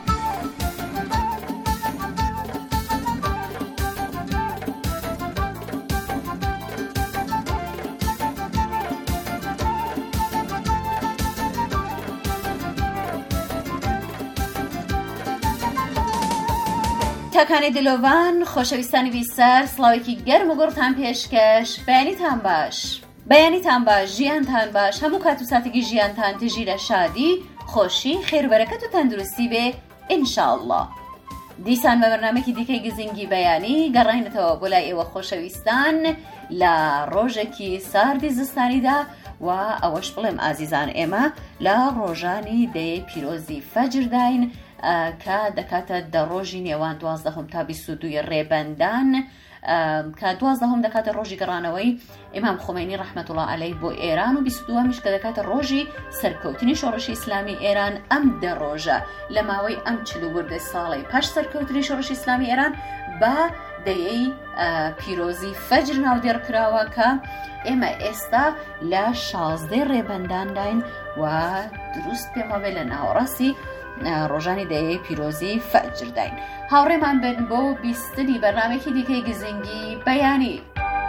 تاکانی دلۆڤان، خۆشەویستانی بیسەر، سڵاوێکی گەرم و گوڕتان پێشکەش. بەیانیتان باش، بەیانیتان باش، ژیانتان باش، هەموو کات و ساتێکی ژیانتان تژی لە شادی، خۆشی، خێربەرەکەت و تەندروستی بێ ئینشاءالله. دیسان بە بەرنامەیەکی دیکەی گزنگی بەیانی گەڕاینەتەوە بۆ لای ئێوە خۆشەویستان لە ڕۆژێکی ساردی زستانیدا و ئەوەش بڵێم ئازیزان ئێمە لە ڕۆژانی دەیە پیرۆزی فەجرداین کە دەکاتە دەڕۆژی نێوان 12 تا 22 ڕێبەندان کە 12 دەکاتە ڕۆژی گەڕانەوەی ئیمام خۆمەینی ڕەحمەتوڵڵاه عەلەیه بۆ ئێران و 22میش کە دەکاتە ڕۆژی سەرکەوتنی شۆڕشی ئیسلامی ئێران. ئەم دە ڕۆژە لە ماوەی ئەم 40 ساڵی پاش سەرکەوتنی شۆڕشی ئیسلامی ئێران بە دەیەی پیرۆزی فەجر ناودێڕکراوە کە ئێمە ئێستا لە 16 ڕێبەندانداین و دروست پێمەوێ لە ناوەڕاستی ڕۆژانی دەیەی پیرۆزی فەجر داین. هاوڕێمان بن بۆ بیستنی بەرنامێکی دیکەی گزنگی بەیانی.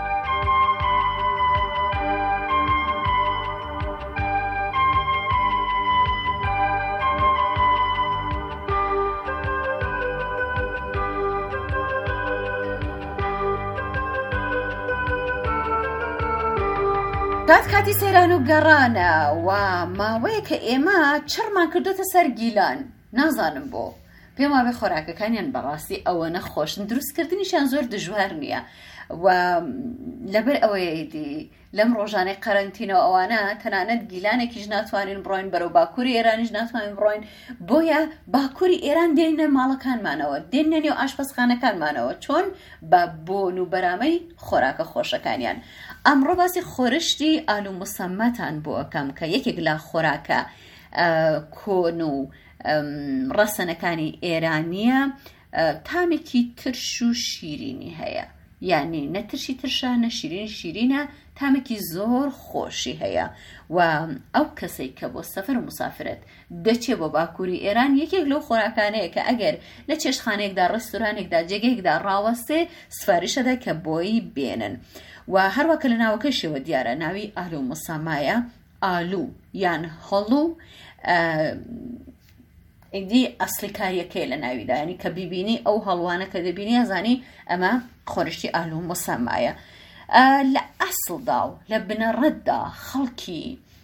کاتی سەیران و گەڕانە و ماوەیە کە ئێمە چڕمان کردوتە سەر گیلان، نازانم بۆ پێم وابێ خۆراکەکانیان بەڕاستی ئەوە نەخۆشن، دروستکردنیشان زۆر دژوار نییە و لەبەر ئەوەیەدی لەم ڕۆژانەی قەرەنتینەوە ئەوانە تەنانەت گیلانێکیش ناتوانین بڕۆین بەرەو باکووری ئێرانیش ناتوانین بڕۆین، بۆیە باکووری ئێران دێنە ماڵەکانمانەوە، دێنە نێو ئاشپەزخانەکانمانەوە چۆن بە بۆن و بەرامەی خۆراکە خۆشەکانیان. ئەمڕۆ باسی خۆرشتی ئالو مسەممەتان بۆ ئەەکەم کە یەکێک لە خۆراکە کۆن و ڕەسەنەکانی ئێرانیە، تامێکی ترش و شیرینی هەیە، یعنی نەترشی ترشە نەشیرین شیرینە، تامێکی زۆر خۆشی هەیە و ئەو کەسەی کە بۆ سەفەر و مسافرەت دەچێ بۆ باکووری ئێران یەکێک لەو خۆراکانەیە کە ئەگەر لە چێشتخانەیەکدا ڕێستورانێکدا جێگەیەکدا ڕاوەستێ سفاریشەدا کە بۆی بێنن و هەروەکە لە ناوەکەشەوە دیارە ناوی ئالو مسەممایە، ئالو یان هەڵوو ئیدی ئەسلی کاریەکەی لە ناویدا، ینی کە بیبینی ئەو هەڵوانە کە دەبینی ئەزانی ئەمە خۆرشتی ئالو مسەممایە. لە ئەسڵدا و لە بنەڕەتدا خەڵکی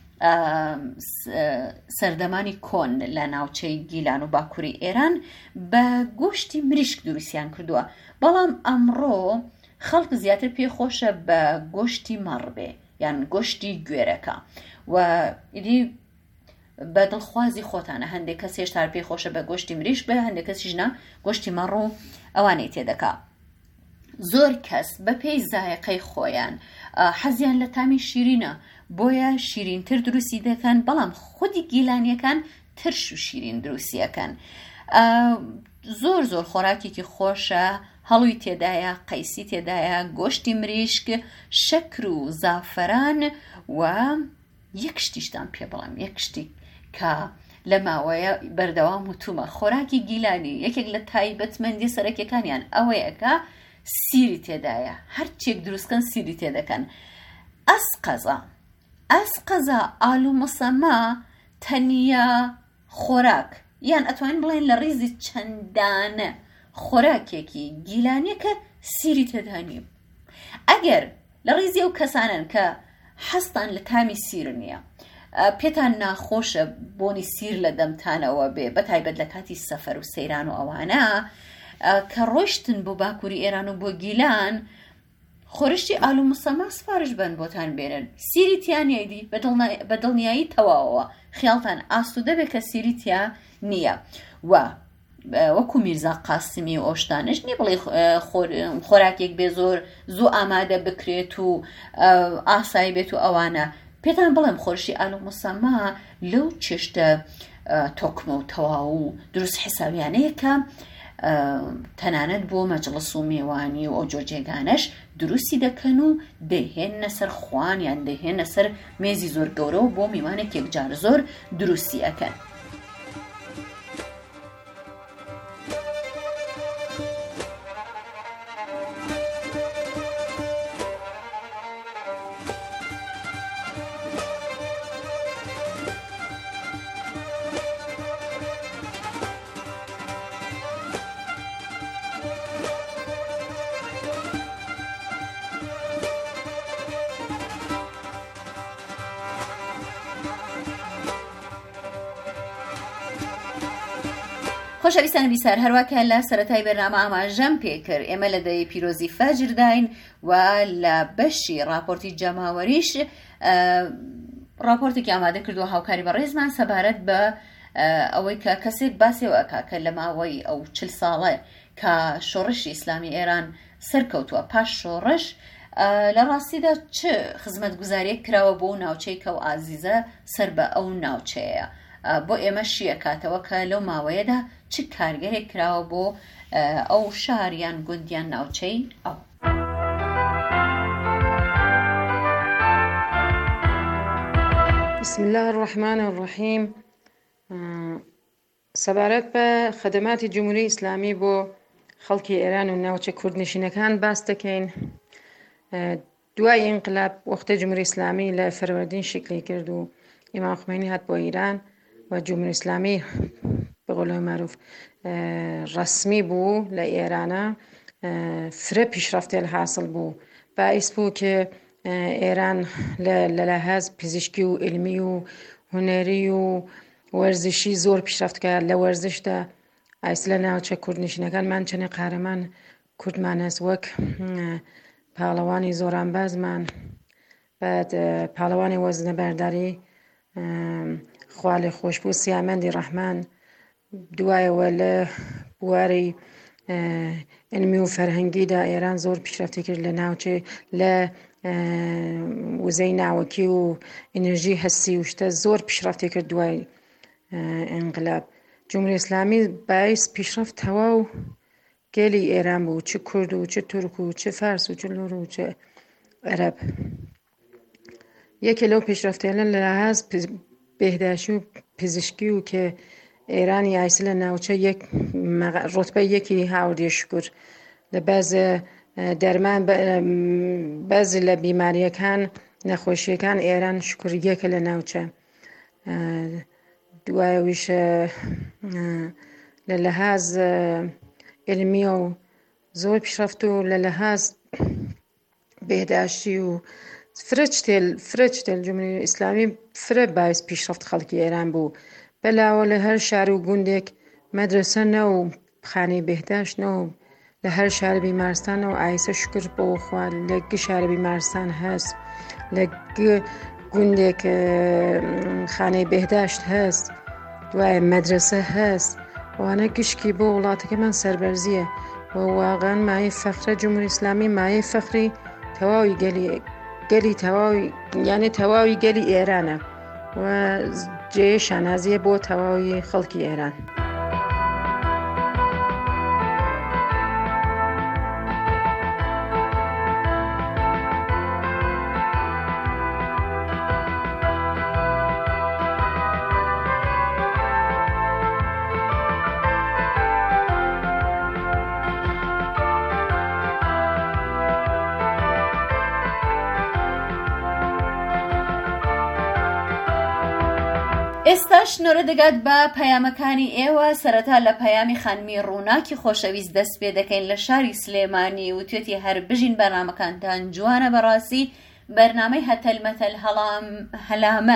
سەردەمانی کۆن لە ناوچەی گیلان و باکووری ئێران بە گۆشتی مریشک دروستیان کردووە، بەڵام ئەمڕۆ خەڵک زیاتر پێخۆشە بە گۆشتی مەڕ بێ یان گۆشتی گوێرەکە و ئیدی بە دڵخوازی خۆتانە هەندێک کەس هێشتا پێخۆشە بە گۆشتی مریشک بێ، هەندێک کەسیش نا گۆشتی مەڕ و ئەوانەی تێدەکا. زۆر کەس بە پێی زایقەی خۆیان حەزیان لە تامی شیرینە، بۆیە شیرینتر دروستی دەکەن، بەڵام خودی گیلانیەکان ترش و شیرین دروستیەکەن. زۆر زۆر خۆراکێکی خۆشە، هەڵووی تێدایە، قەیسی تێدایە، گۆشتی مریشک، شەکر و زافەران و یەک شتیشتان پێ بڵام، یەک شتی کە لە ماوەیە بەردەوام وتومە خۆراکی گیلانی یەکێک لە تایبەتمەندی سەرەکیەکانیان ئەوەیە کە سیری تێدایە، هەرچێک دروستکەن سیری تێدەکەن. ئەسقەزە ئالو مسەممە تەنیا خۆراک یان ئەتوانین بڵێن لە ڕیزی چەندانە خۆراکێکی گیلانیە کە سیری تێدانی. ئەگەر لە ڕیزی ئەو کەسانن کە حەستان لە تامی سیر نییە، پێتان ناخۆشە بۆنی سیر لە دەمتانەوە بێ، بەتایبەت لە کاتی سەفەر و سەیران و ئەوانە کە ڕۆشتن بۆ باکووری ئێران و بۆ گیلان، خۆرشتی ئالو مسەممە سفارش بن بۆتان بێنن، سیری تیانیدی بە دڵنیایی تەواوەوە خیاڵتان ئاسوودە بێ کە سیری تیا نییە و وەکو میرزا قاسمی و ئۆشتانش نی بڵێ خۆراکێک بێ زۆر زوو ئامادە بکرێت و ئاسایی بێت و ئەوانە. پێتان بڵێم خۆرشتی ئالو مسەممە لەو چێشتە تۆکمە و تەواو و دروست حسابیانەیە کە تەنانەت بۆ مەجڵس و میێوانی و ئەو جۆجێگانەش دروستی دەکەن و دەهێنە سەر خوان یان دەهێنە سەر مێزی زۆر گەورە و بۆ میوانێک یەکجار زۆر دروستی ئەکەن. خۆشەویستان بیسار هەروەکە لە سەرەتای بەرنامە ئاماژەم پێکرد ئێمە لە دەی پیرۆزی فەجر داین و لە بەشی راپۆرتی جەماوەریش راپۆرتێکی ئامادە کردووە هاوکاری بە ڕێزمان سەبارەت بە ئەوەی کە کەسێک باسیەوەکە کە لە ماوەی ئەو 40 ساڵە کە شۆڕشی ئیسلامی ئێران سەرکەوتووە پاش شۆڕش لە ڕاستیدا چ خزمەتگوزاریەک کراوە بۆ ناوچەی کە و ئازیزە سەر بە ئەو ناوچەیە بۆ ئێمە شیەکاتەوە کە لەو ماوەیەدا چ کارگەرێک کراوە بۆ ئەو شاریان گوندیان ناوچەی ئەو. بسم الله الرحمن الرحیم. سەبارەت بە خەدەماتی جمهوری ئیسلامی بۆ خەڵکی ئێران و ناوچە کوردنشینەکان باس دەکەین. دوای ئینقلاب وەختە جمهوری ئیسلامی لە فەروەردین شکلی کرد و ئیمام خومینی هات بۆ ئیران و جمهوری ئیسلامی بەقۆڵی معروف ڕەسمی بوو لە ئێرانە، فرە پیشرەفتێ حاصل بوو، باعث بوو کە ئێران لە لەحاز پزیشکی و علمی و هونەری و وەرزشی زۆر پیشرەفتکە. لە وەرزشدا ئایس لە ناوچە کوردنشینەکانمان چەندێک قارەمان کوردمان هەست، وەک پاڵەوانی زۆرانبازمان، بعد پاڵەوانی وەزنە بەرداری خوا لێ خۆش بوو سیامەندی ڕەحمان. دوایەوە لە بواری علمی و فەرهەنگیدا ئێران زۆر پیشرەفتی کرد لە ناوچێ لە وزەی ناوەکی و ئینەرژی هەستی و شتە زۆر پیشرەفتی کرد. دوای ئینقلاب جمهوری ئیسلامی باعث پیشرەفت تەواو گەلی ئێران بوو، چ کورد و چ تورک و چ فارس و چ لۆر و چ عەرەب. یەکێ لەو پیشرەفتێنە لە لەحاز بێهداشتی و پزیشکی و کە ئێرانی ئایسە لە ناوچە ڕۆتبەی یەکی هاوردێ شکر لە دەرمان بەزی لە بیماریەکان نەخۆشیەکان ئێران شکریەکە لە ناوچە. دوایەویش لە لەحاز علمی و زۆر پیشرەفت و لە لەحاز بێهداشتی و فرە شتێل جمهوری ئیسلامی فرە باعث پیشرەفت خەڵکی ئێران بوو. بەلاوە لە هەر شار و گوندێک مەدرسە نە و خانەی بێهداشت نە و لە هەر شارە بیمارستانەوە ئایسە شکر بۆ خوا لە شارە بیمارستان هەست، لە گوندێک خانەی بێهداشت هەست، دوایە مەدرسە هەست. وانە گشکی بۆ وڵاتەکەمان سەربەرزیە و واقعاً مایە فەخرە جمهوری ئیسلامی مایە فەخری تەواوی گەلی تەواوی یعنی تەواوی گەلی ئێرانە و جێ شانازیە بۆ تەواوی خەڵکی ئێران. ئێستاش نۆرە دەگات بە پەیامەکانی ئێوە. سەرەتا لە پەیامی خانمی ڕووناکی خۆشەویست دەست پێ دەکەین لە شاری سلێمانی و توێتی هەر بژین بەرنامەکانتان جوانە بەڕاستی. بەرنامەی هەتەلمەتەل هەلامە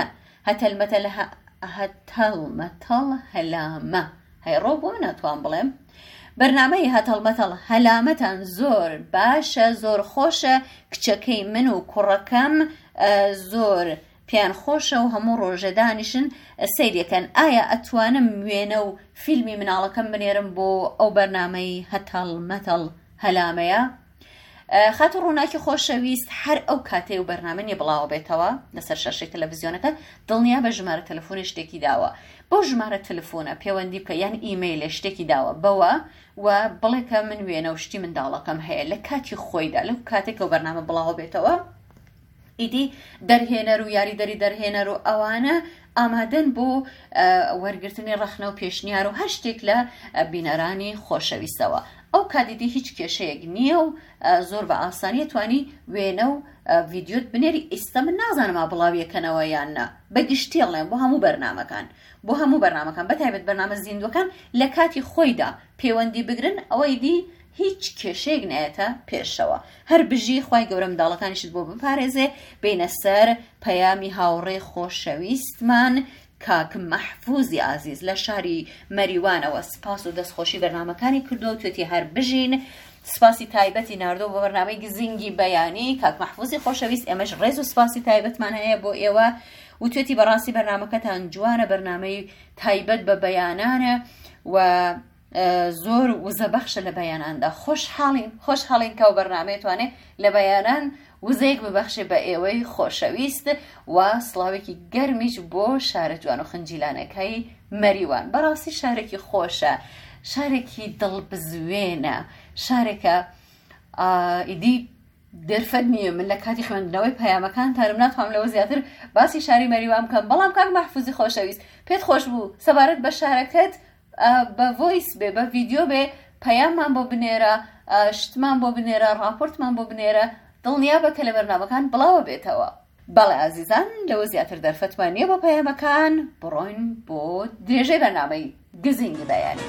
هەتەڵمەتەڵ هەلامە هەیڕۆ بۆ ناتوان بڵێم. بەرنامەی هەتەڵمەتەڵ هەلامەتان زۆر باشە، زۆر خۆشە. کچەکەی من و کوڕەکەم زۆر پیان خۆشە و هەموو ڕۆژە دانیشن سەیرەکەن. ئایا ئەتوانم وێنە و فیلمی مناڵەکەم بنێرم بۆ ئەو بەرنامەی هەتەڵمەتەڵ هەلامەیە؟ خاتە ڕووناکی خۆشەویست هەر ئەو کاتێ و بەرنامە بڵاو بێتەوە لەسەر شاشەی تەلەڤیزیۆنەکە دڵنیا بە ژمارە تەلەفۆنی شتێکی داوە. بۆ ژمارە تەلەفۆنە پەیوەندی بکە یان ئیمەیلە شتێکی داوە بەوە و بڵێ کە من وێنە و شتی منداڵەکەم هەیە لە کاتی خۆیدا لەو کاتێک و بەرنامە بڵاو بێتەوە. ئیدی دەرهێنەر و یاریدەری دەرهێنەر و ئەوانە ئامادەن بۆ وەرگرتنی ڕەخنە و پێشنیار و هەر شتێک لە بینەرانی خۆشەویستەوە. ئەو کاتیدی هیچ کێشەیەک نییە و زۆر بە ئاسانی توانی وێنە و ڤیدیۆت بنێری. ئێستا من نازانم بڵاویەکەنەوە یان نا، بەگشتیڵێن بۆ هەموو بەرنامەکان بەتایبەت بەرنامە زیندوەکان لە کاتی خۆیدا پەیوەندی بگرن، ئەوەی دی هیچ کێشەیەک نایەتە پێشەوە. هەر بژی خوای گەورە منداڵەکانیشت بۆ بپارێزێ بینە سەر پەیامی هاوڕێ خۆشەویستمان کاک مەحفوزی عزیز لە شاری مەریوانەوە. سپاس و دەستخۆشی بەرنامەکانی کردو و توێتی هەر بژین. سپاسی تایبەتی ناردۆ بە بەرنامەی گزینگی بەیانی کاک مەحفوزی خۆشەویست. ئێمەش ڕێز و سپاسی تایبەتمان هەیە بۆ ئێوە و توێتی بەڕاستی بەرنامەکەتان جوانە، بەرنامەی تایبەت بە بەیانانە و زۆر وزەبەخشە لە بەیاناندا. خۆشحاڵین کە و بەرنامەیەتوانێت لە بەیانان وزەیەک ببەخشێ بە ئێوەی خۆشەویست و سڵاوێکی گەرمیش بۆ شارە جوان و خنجیلانەکەی مەریوان. بەڕاستی شارێکی خۆشە، شارێکی دڵبزوێنە، شارێکە ئیدی دەرفەت نییە. من لە کاتی خوێندنەوەی پەیامەکان تارم ناتوانم لەوە زیاتر باسی شاری مەریوان بکەم. بەڵام کاک مەحفوزی خۆشەویست، پێت خۆش بوو سەبارەت بە شارەکەت بە ڤۆیس بێ، بە ڤیدیۆ بێ، پەیاممان بۆ بنێرە، شتمان بۆ بنێرە، راپۆرتمان بۆ بنێرە، دڵنیابە کە لە بەرنامەکان بڵاوە بێتەوە. بەڵێ ئازیزان، لەوە زیاتر دەرفەتمان نییە بۆ پەیامەکان، بڕۆین بۆ درێژەی بەرنامەی گزینگی بەیانی.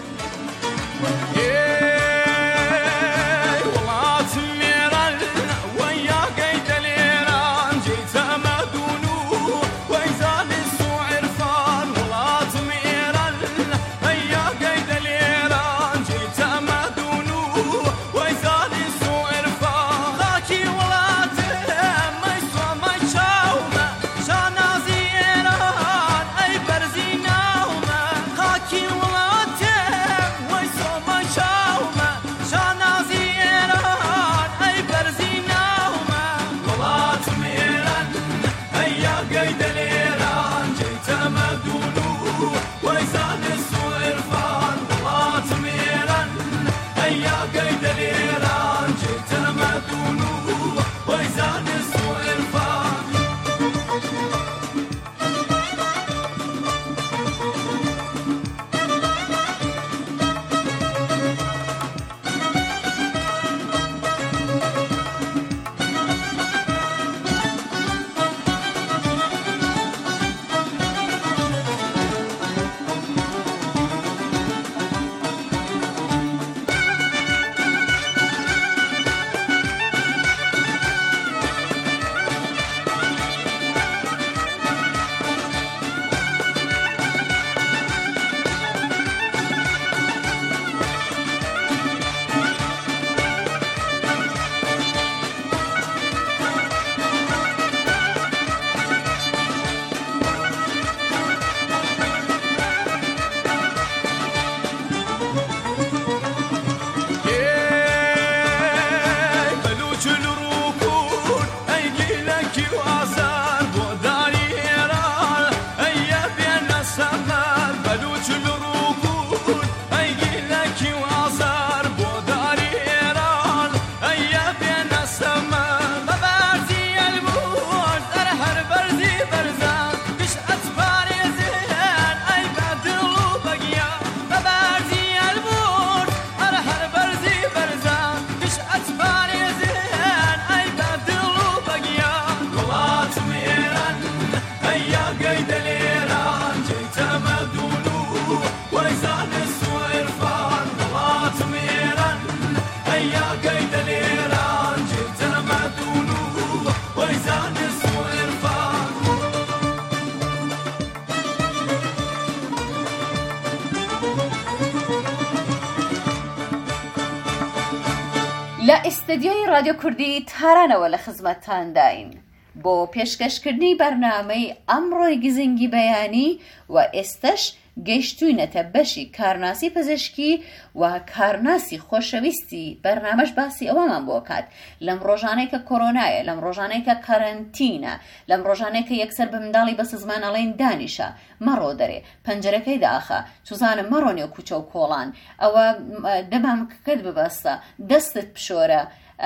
لە ئستدیۆی رادیۆ کوردی تارانەوە لە خزمەتتان داین بۆ پێشکەشکردنی بەرنامەی ئەمڕۆی گزنگی بەیانی و ئێستش گەیشتوینەتە بەشی کارناسی پزیشکی و کارناسی خۆشەویستی بەرنامەش باسی ئەوەمان بۆ کات لەم ڕۆژانەی کە کۆرۆنایە، لەم ڕۆژانەی کە کارەنتینە، لەم ڕۆژانەی کە یەکسەر بە منداڵی بەس زمان ئەڵێن دانیشە، مەڕۆ دەرێ، پەنجەرەکەی داخە، توزانە مەڕۆ نێو کوچە و کۆڵان، ئەوە دەمامکەت ببەستە، دەستت بشۆرە،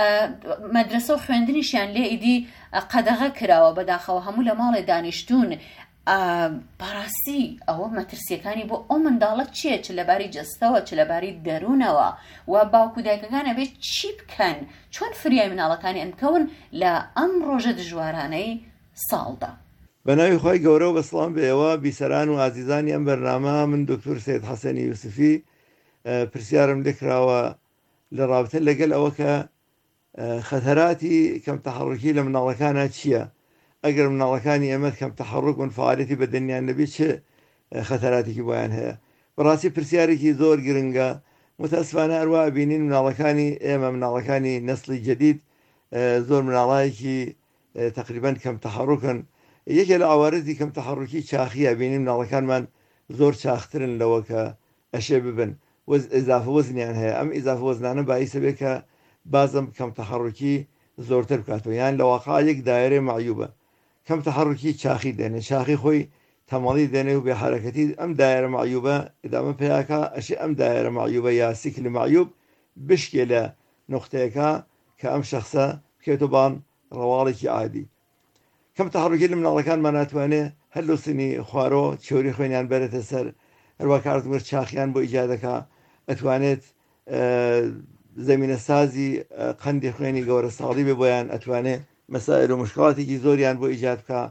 مەدرسە و خوێندنیشیان لێ ئیدی قەدەغە کراوە بەداخەوە، هەموو لە ماڵێ دانیشتون. بەڕاستی ئەوە مەترسیەکانی بۆ ئەو منداڵە چییە؟ چ لەباری جەستەوە، چ لەباری دەروونەوە، و باوکو دایکەکانە بێت چی بکەن، چۆن فریای مناڵەکانی ئەمکەون لە ئەم ڕۆژە دژوارانەی ساڵدا. بەناوی خۆی گەورە و بەسڵام بێەوە بیسەران و ئازیزانی ئەم بەرنامە، من دکتۆر سید حەسەنی یوسفی پرسیارم لێکراوە لە ڕابطە لەگەل ئەوە کە خەتەراتی کەم تەحەڕوکی لە مناڵەکانە چییە؟ ئەگەر مناڵەکانی ئێمە کەم تەحەڕوک و فعالیتی بەدەنیان نەبێت چه خەتەراتێکی بۆیان هەیە؟ بەڕاستی پرسیارێکی زۆر گرنگە. متەسفانە هەروە بینین مناڵەکانی ئێمە، مناڵەکانی نەسڵی جەدید، زۆر مناڵایەکی تقریبان کەم تەحەڕوکن، یەکێ لە عوارضی کەم تەحەڕوکی چاخیە بینیم ناڵەکانمان زۆر چاخترن لەوە کە ئەشێ ببن ئیزافە وەزنیان هەیە ئەم ئیزافە وەزنانە باعیسە بێت کە بازم کەم تەحەڕوکی زۆرتر بکاتەوە یان لە واقع یەک دایرێ معیوبە کەم تەحەڕوکی چاخی دێنێ چاخی خۆی تەمەڵی دێنێ و بێ حرەکەتی ئەم دایرە معیوبە ئیدامە پێیاکە ئەشی ئەم دایرە معیوبە یا سیکلی معیوب بشکێ لە نقطەیەەکە کە ئەم شخصە بکێتە بان ڕەواڵێکی عادی کەم تەحەڕوکی لە مناڵەکانمان ناتوانێت هەر لە سنی خوارۆ چۆری خوێنیان بەرێتە سەر هەروە کارتوەر چاخیان بۆ ئیجادەکە ئەتوانێت زەمینە سازی قەندی خوێنی گەورە ساڵی بێ بۆیان ئەتوانێت مەسائل و مشکڵاتێکی زۆریان بۆ ئیجاد بکە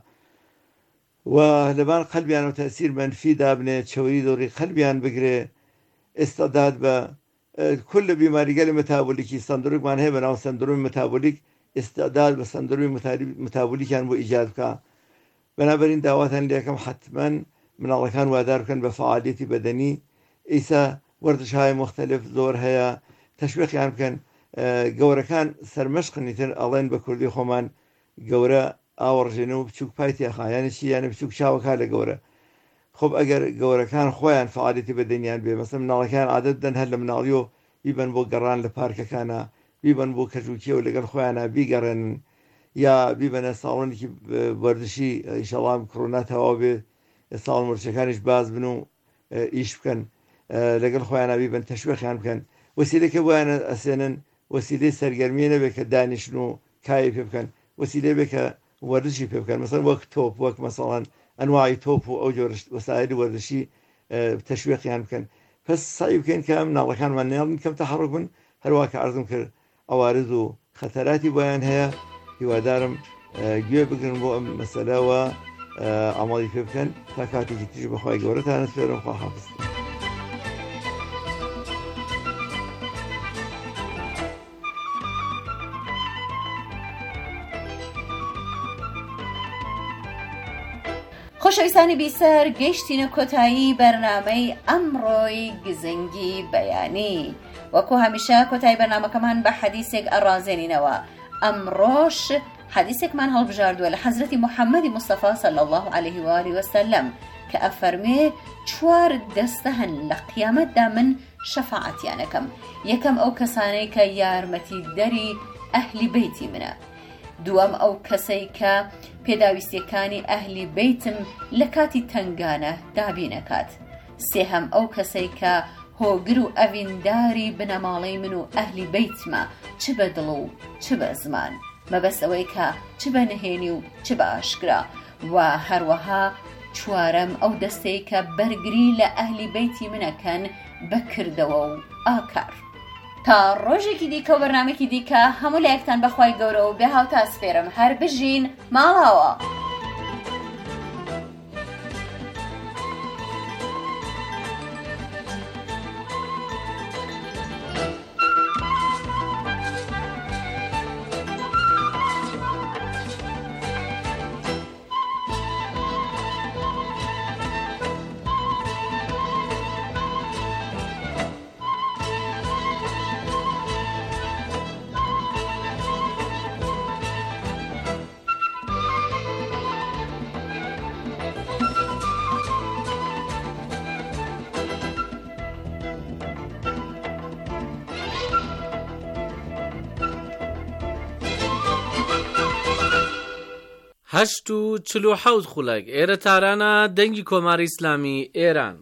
و لەبان قەلبیان و تەسیر منفی دابنێت چۆری دۆڕی قەلبیان بگرێ ئێستاداد بە کل بیماریگەلی مەتابولیکی سندروممان هەیە بەناو سندرومی مەتابولیک ئێستاداد بە سندرومی مەتابولیکیان بۆ ئیجاد بکە بەنابەرین داواتان لێکەم حتمما مناڵەکان وادار بکەن بە فعالیەتی بەدەنی ئیسا وەردشهای مختلف زۆر هەیە تەشویقیان بکەن گەورەکان سەرمەشقنی تر ئەڵێن بە کوردی خۆمان گەورە ئاوەڕژێنە و بچووک پای تێخایانە چی یانە بچووک چاوەکە لە گەورە خۆب ئەگەر گەورەکان خۆیان فعالیەتی بەدەنیان بێ مەسەڵ مناڵەکان عادەت بدەن هەر لە مناڵی و بیبەن بۆ گەڕان لە پارکەکانە بیبەن بۆ کەژووکیە و لەگەڵ خۆیانە بیگەڕێن یا بیبەنە ساڵۆنێکی وەردشی ئینشەڵام کڕۆنا تەواو بێ ساڵ مرچەکانیش باز بن و ئیش بکەن لەگەڵ خۆیانە بیبن تەشویقیان بکەن وەسیلەکە بۆیانە ئەسێنن وەسیلەی سەرگەرمیە نەبێت کە دانیشتن و کای پێ بکەن وەسیلەی بێ کە وەردشی پێ بکەن مەسەڵەن وەک تۆپ وەک مەسەڵەن ئەنواعی تۆپ و ئەو جۆرە وەسایلی وەردشی تەشویقیان بکەن پس سعی بکەین کە مناڵەکانمان نێڵن کەم تەحەڕوک بن هەروە کە عەرزم کرد ئەوارز و خەتەراتی بۆیان هەیە هیوادارم گوێ بگرن بۆ ئەم مەسەلەوە ئاماڵی پێ بکەن تا کاتێکی تری بەخوای گەورەتانە سپێرم خوا حافظ خۆشەویستانی بیسەر گەیشتینە کۆتایی بەرنامەی ئەمڕۆی گزنگی بەیانی وەکو هەمیشە کۆتایی بەرنامەکەمان بە حەدیسێک ئەڕازێنینەوە ئەمڕۆش حەدیسێکمان هەڵبژاردووە لە حەزرەتی محەممەدی مستەفا صلی الله عليه و آله وسلم کە ئەفەرمێ 4 دەستە هەن لە قیامەتدا من شەفاعەتیانەکەم یەکەم ئەو کەسانەی کە یارمەتی دەری ئەهلی بەیتی منە دووەم ئەو کەسەی کە پێداویستیەکانی ئەهلی بەیتم لە کاتی تنگانە دابینەکات سێهەم ئەو کەسەی کە هۆگر و ئەڤینداری بنەماڵەی من و ئەهلی بەیتمە چ بە دڵ و چ بە زمان مەبەست ئەوەی کە چ بە نهێنی و چ بە ئاشکرا و هەروەها چوارەم ئەو دەستەی کە بەرگری لە ئەهلی بەیتی منەکەن بەکردەوە و ئاکار تا ڕۆژێکی دیکە و بەرنامێکی دیکە هەموو لایەکتان بەخوای گەورە و بێ هاوتا سپێرم هەر بژین ماڵاوە هەشت و 47 خولەک ئێرە تارانە دەنگی کۆماری ئیسلامی ئێران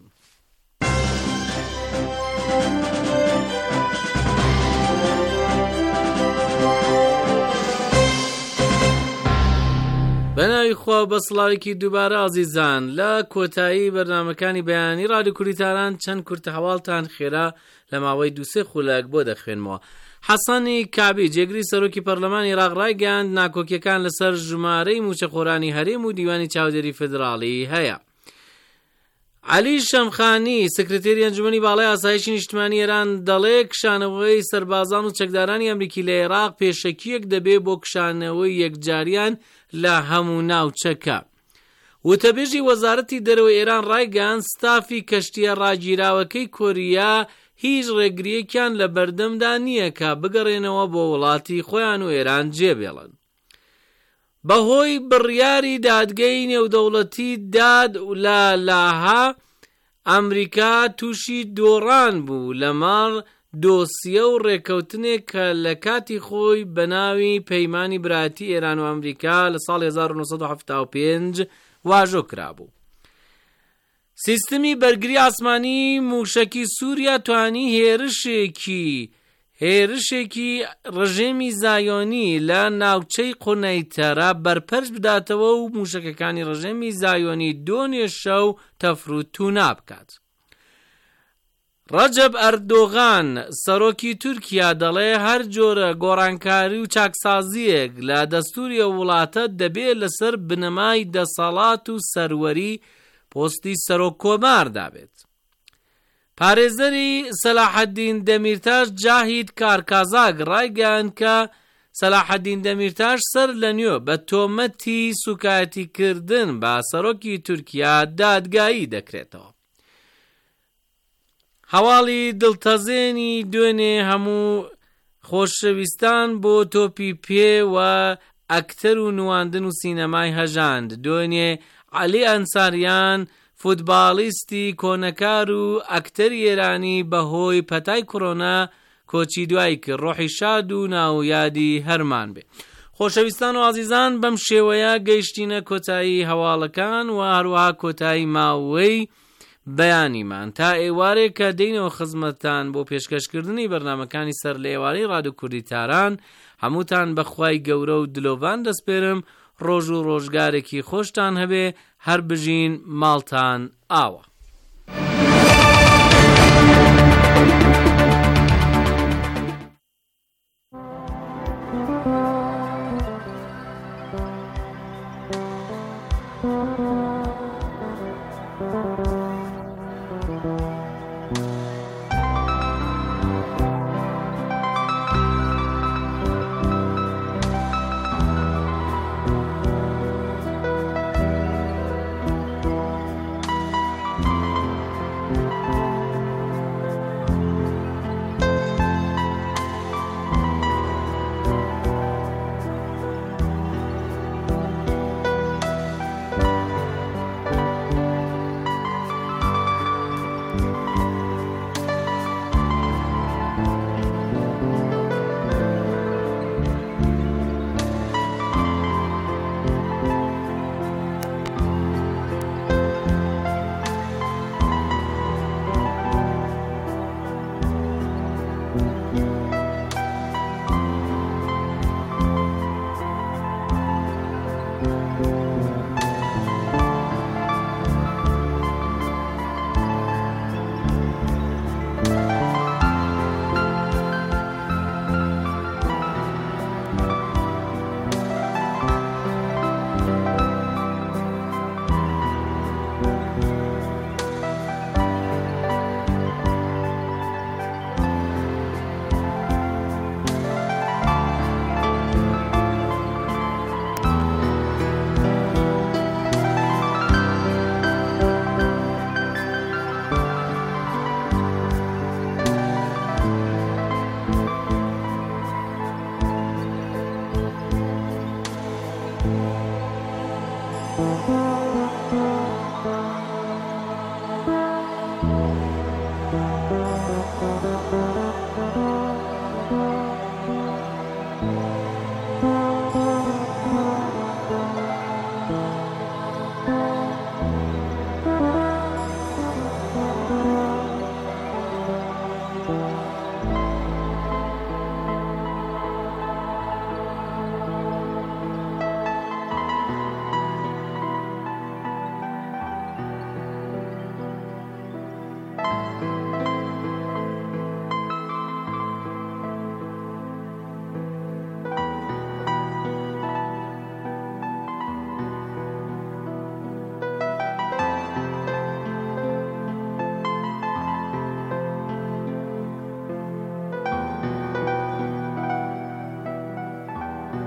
بەناوی خوا بە سڵاوێکی دووبارە ئازیزان لە کۆتایی بەرنامەکانی بەیانی ڕادیۆ کوردیتاران چەند کورتە هەواڵتان خێرا لە ماوەی 2-3 خولەک بۆ دەخوێنمەوە حەسانی کابی جێگری سەرۆکی پەرلەمانی عێراق ڕایگەیاند ناکۆکیەکان لەسەر ژمارەی موچەخۆرانی هەرێم و دیوانی چاودێری فێدراڵی هەیە. عەلی شەمخانی سکرتێری ئەنجومەنی باڵای ئاسایشی نیشتیمانی ئێران دەڵێ کشانەوەی سەربازان و چەکدارانی ئەمریکی لە عێراق پێشەکیەک دەبێ بۆ کشانەوەی یەکجاریان لە هەموو ناوچەکە. وتەبێژی وەزارەتی دەرەوەی ئێران ڕایگەیاند ستافی کەشتیە ڕاگیراوەکەی کۆریا هیچ ڕێگریەکیان لە بەردەمدا نییە کە بگەڕێنەوە بۆ وڵاتی خۆیان و ئێران جێبێڵن. بەهۆی بڕیاری دادگەی نێودەوڵەتی داد لە لاها ئەمریکا تووشی دۆڕان بوو لەماڵ دۆسیە و ڕێکەوتنێک کە لە کاتی خۆی بە ناوی پەیمانی براتی ئێران و ئەمریکا لە ساڵی 1975 واژۆ کرابوو. سیستمی بەرگری ئاسمانی موشەکی سووریا توانی هێرشێکی ڕژێمی زایۆنی لە ناوچەی قونەیتەرە بەرپەرش بداتەوە و موشەکەکانی ڕژێمی زایۆنی دۆنێشە و تەفروتونا بکات. ڕەجەب ئەردۆغان سەرۆکی تورکیا دەڵێ هەر جۆرە گۆڕانکاری و چاکسازیەک لە دەستوری وڵاتە دەبێت لەسەر بنەمای دەسەڵات و سەروەری پۆستی سەرۆکۆمار دابێت. پارێزەری سەلاحەدین دەمیرتاش جاهید کارکازاگ ڕایگەیاند کە سەلاحەدین دەمیرتاش سەر لە نوێ بە تۆمەتی سوکاتیکردن بە سەرۆکی تورکیا دادگایی دەکرێتەوە. هەواڵی دڵتەزێنی دوێنێ هەموو خۆشەویستان بۆ تۆپی پێ و ئەکتەر و نواندن و سینەمای هەژاند. دوێنێ عەلی ئەنساریان فوتباڵیستی کۆنەکار و ئەکتەری ئێرانی بەهۆی پەتای کۆڕۆنا کۆچی دوایی کرد. ڕۆحی شاد و ناویادی هەرمان بێ. خۆشەویستان و عەزیزان، بەم شێوەیە گەیشتینە کۆتایی هەواڵەکان و هەروەها کۆتایی ماوەی بەیانیمان تا ئێوارێک کە دەینەوە خزمەتتان بۆ پێشکەشکردنی بەرنامەکانی سەر لە ئێوارەی ڕادیۆ کوردی تاران. هەمووتان بەخوای گەورە و دلۆڤان دەسپێرم. ڕۆژ و ڕۆژگارێکی خۆشتان هەبێ، هەر بژین ماڵتان ئاوە.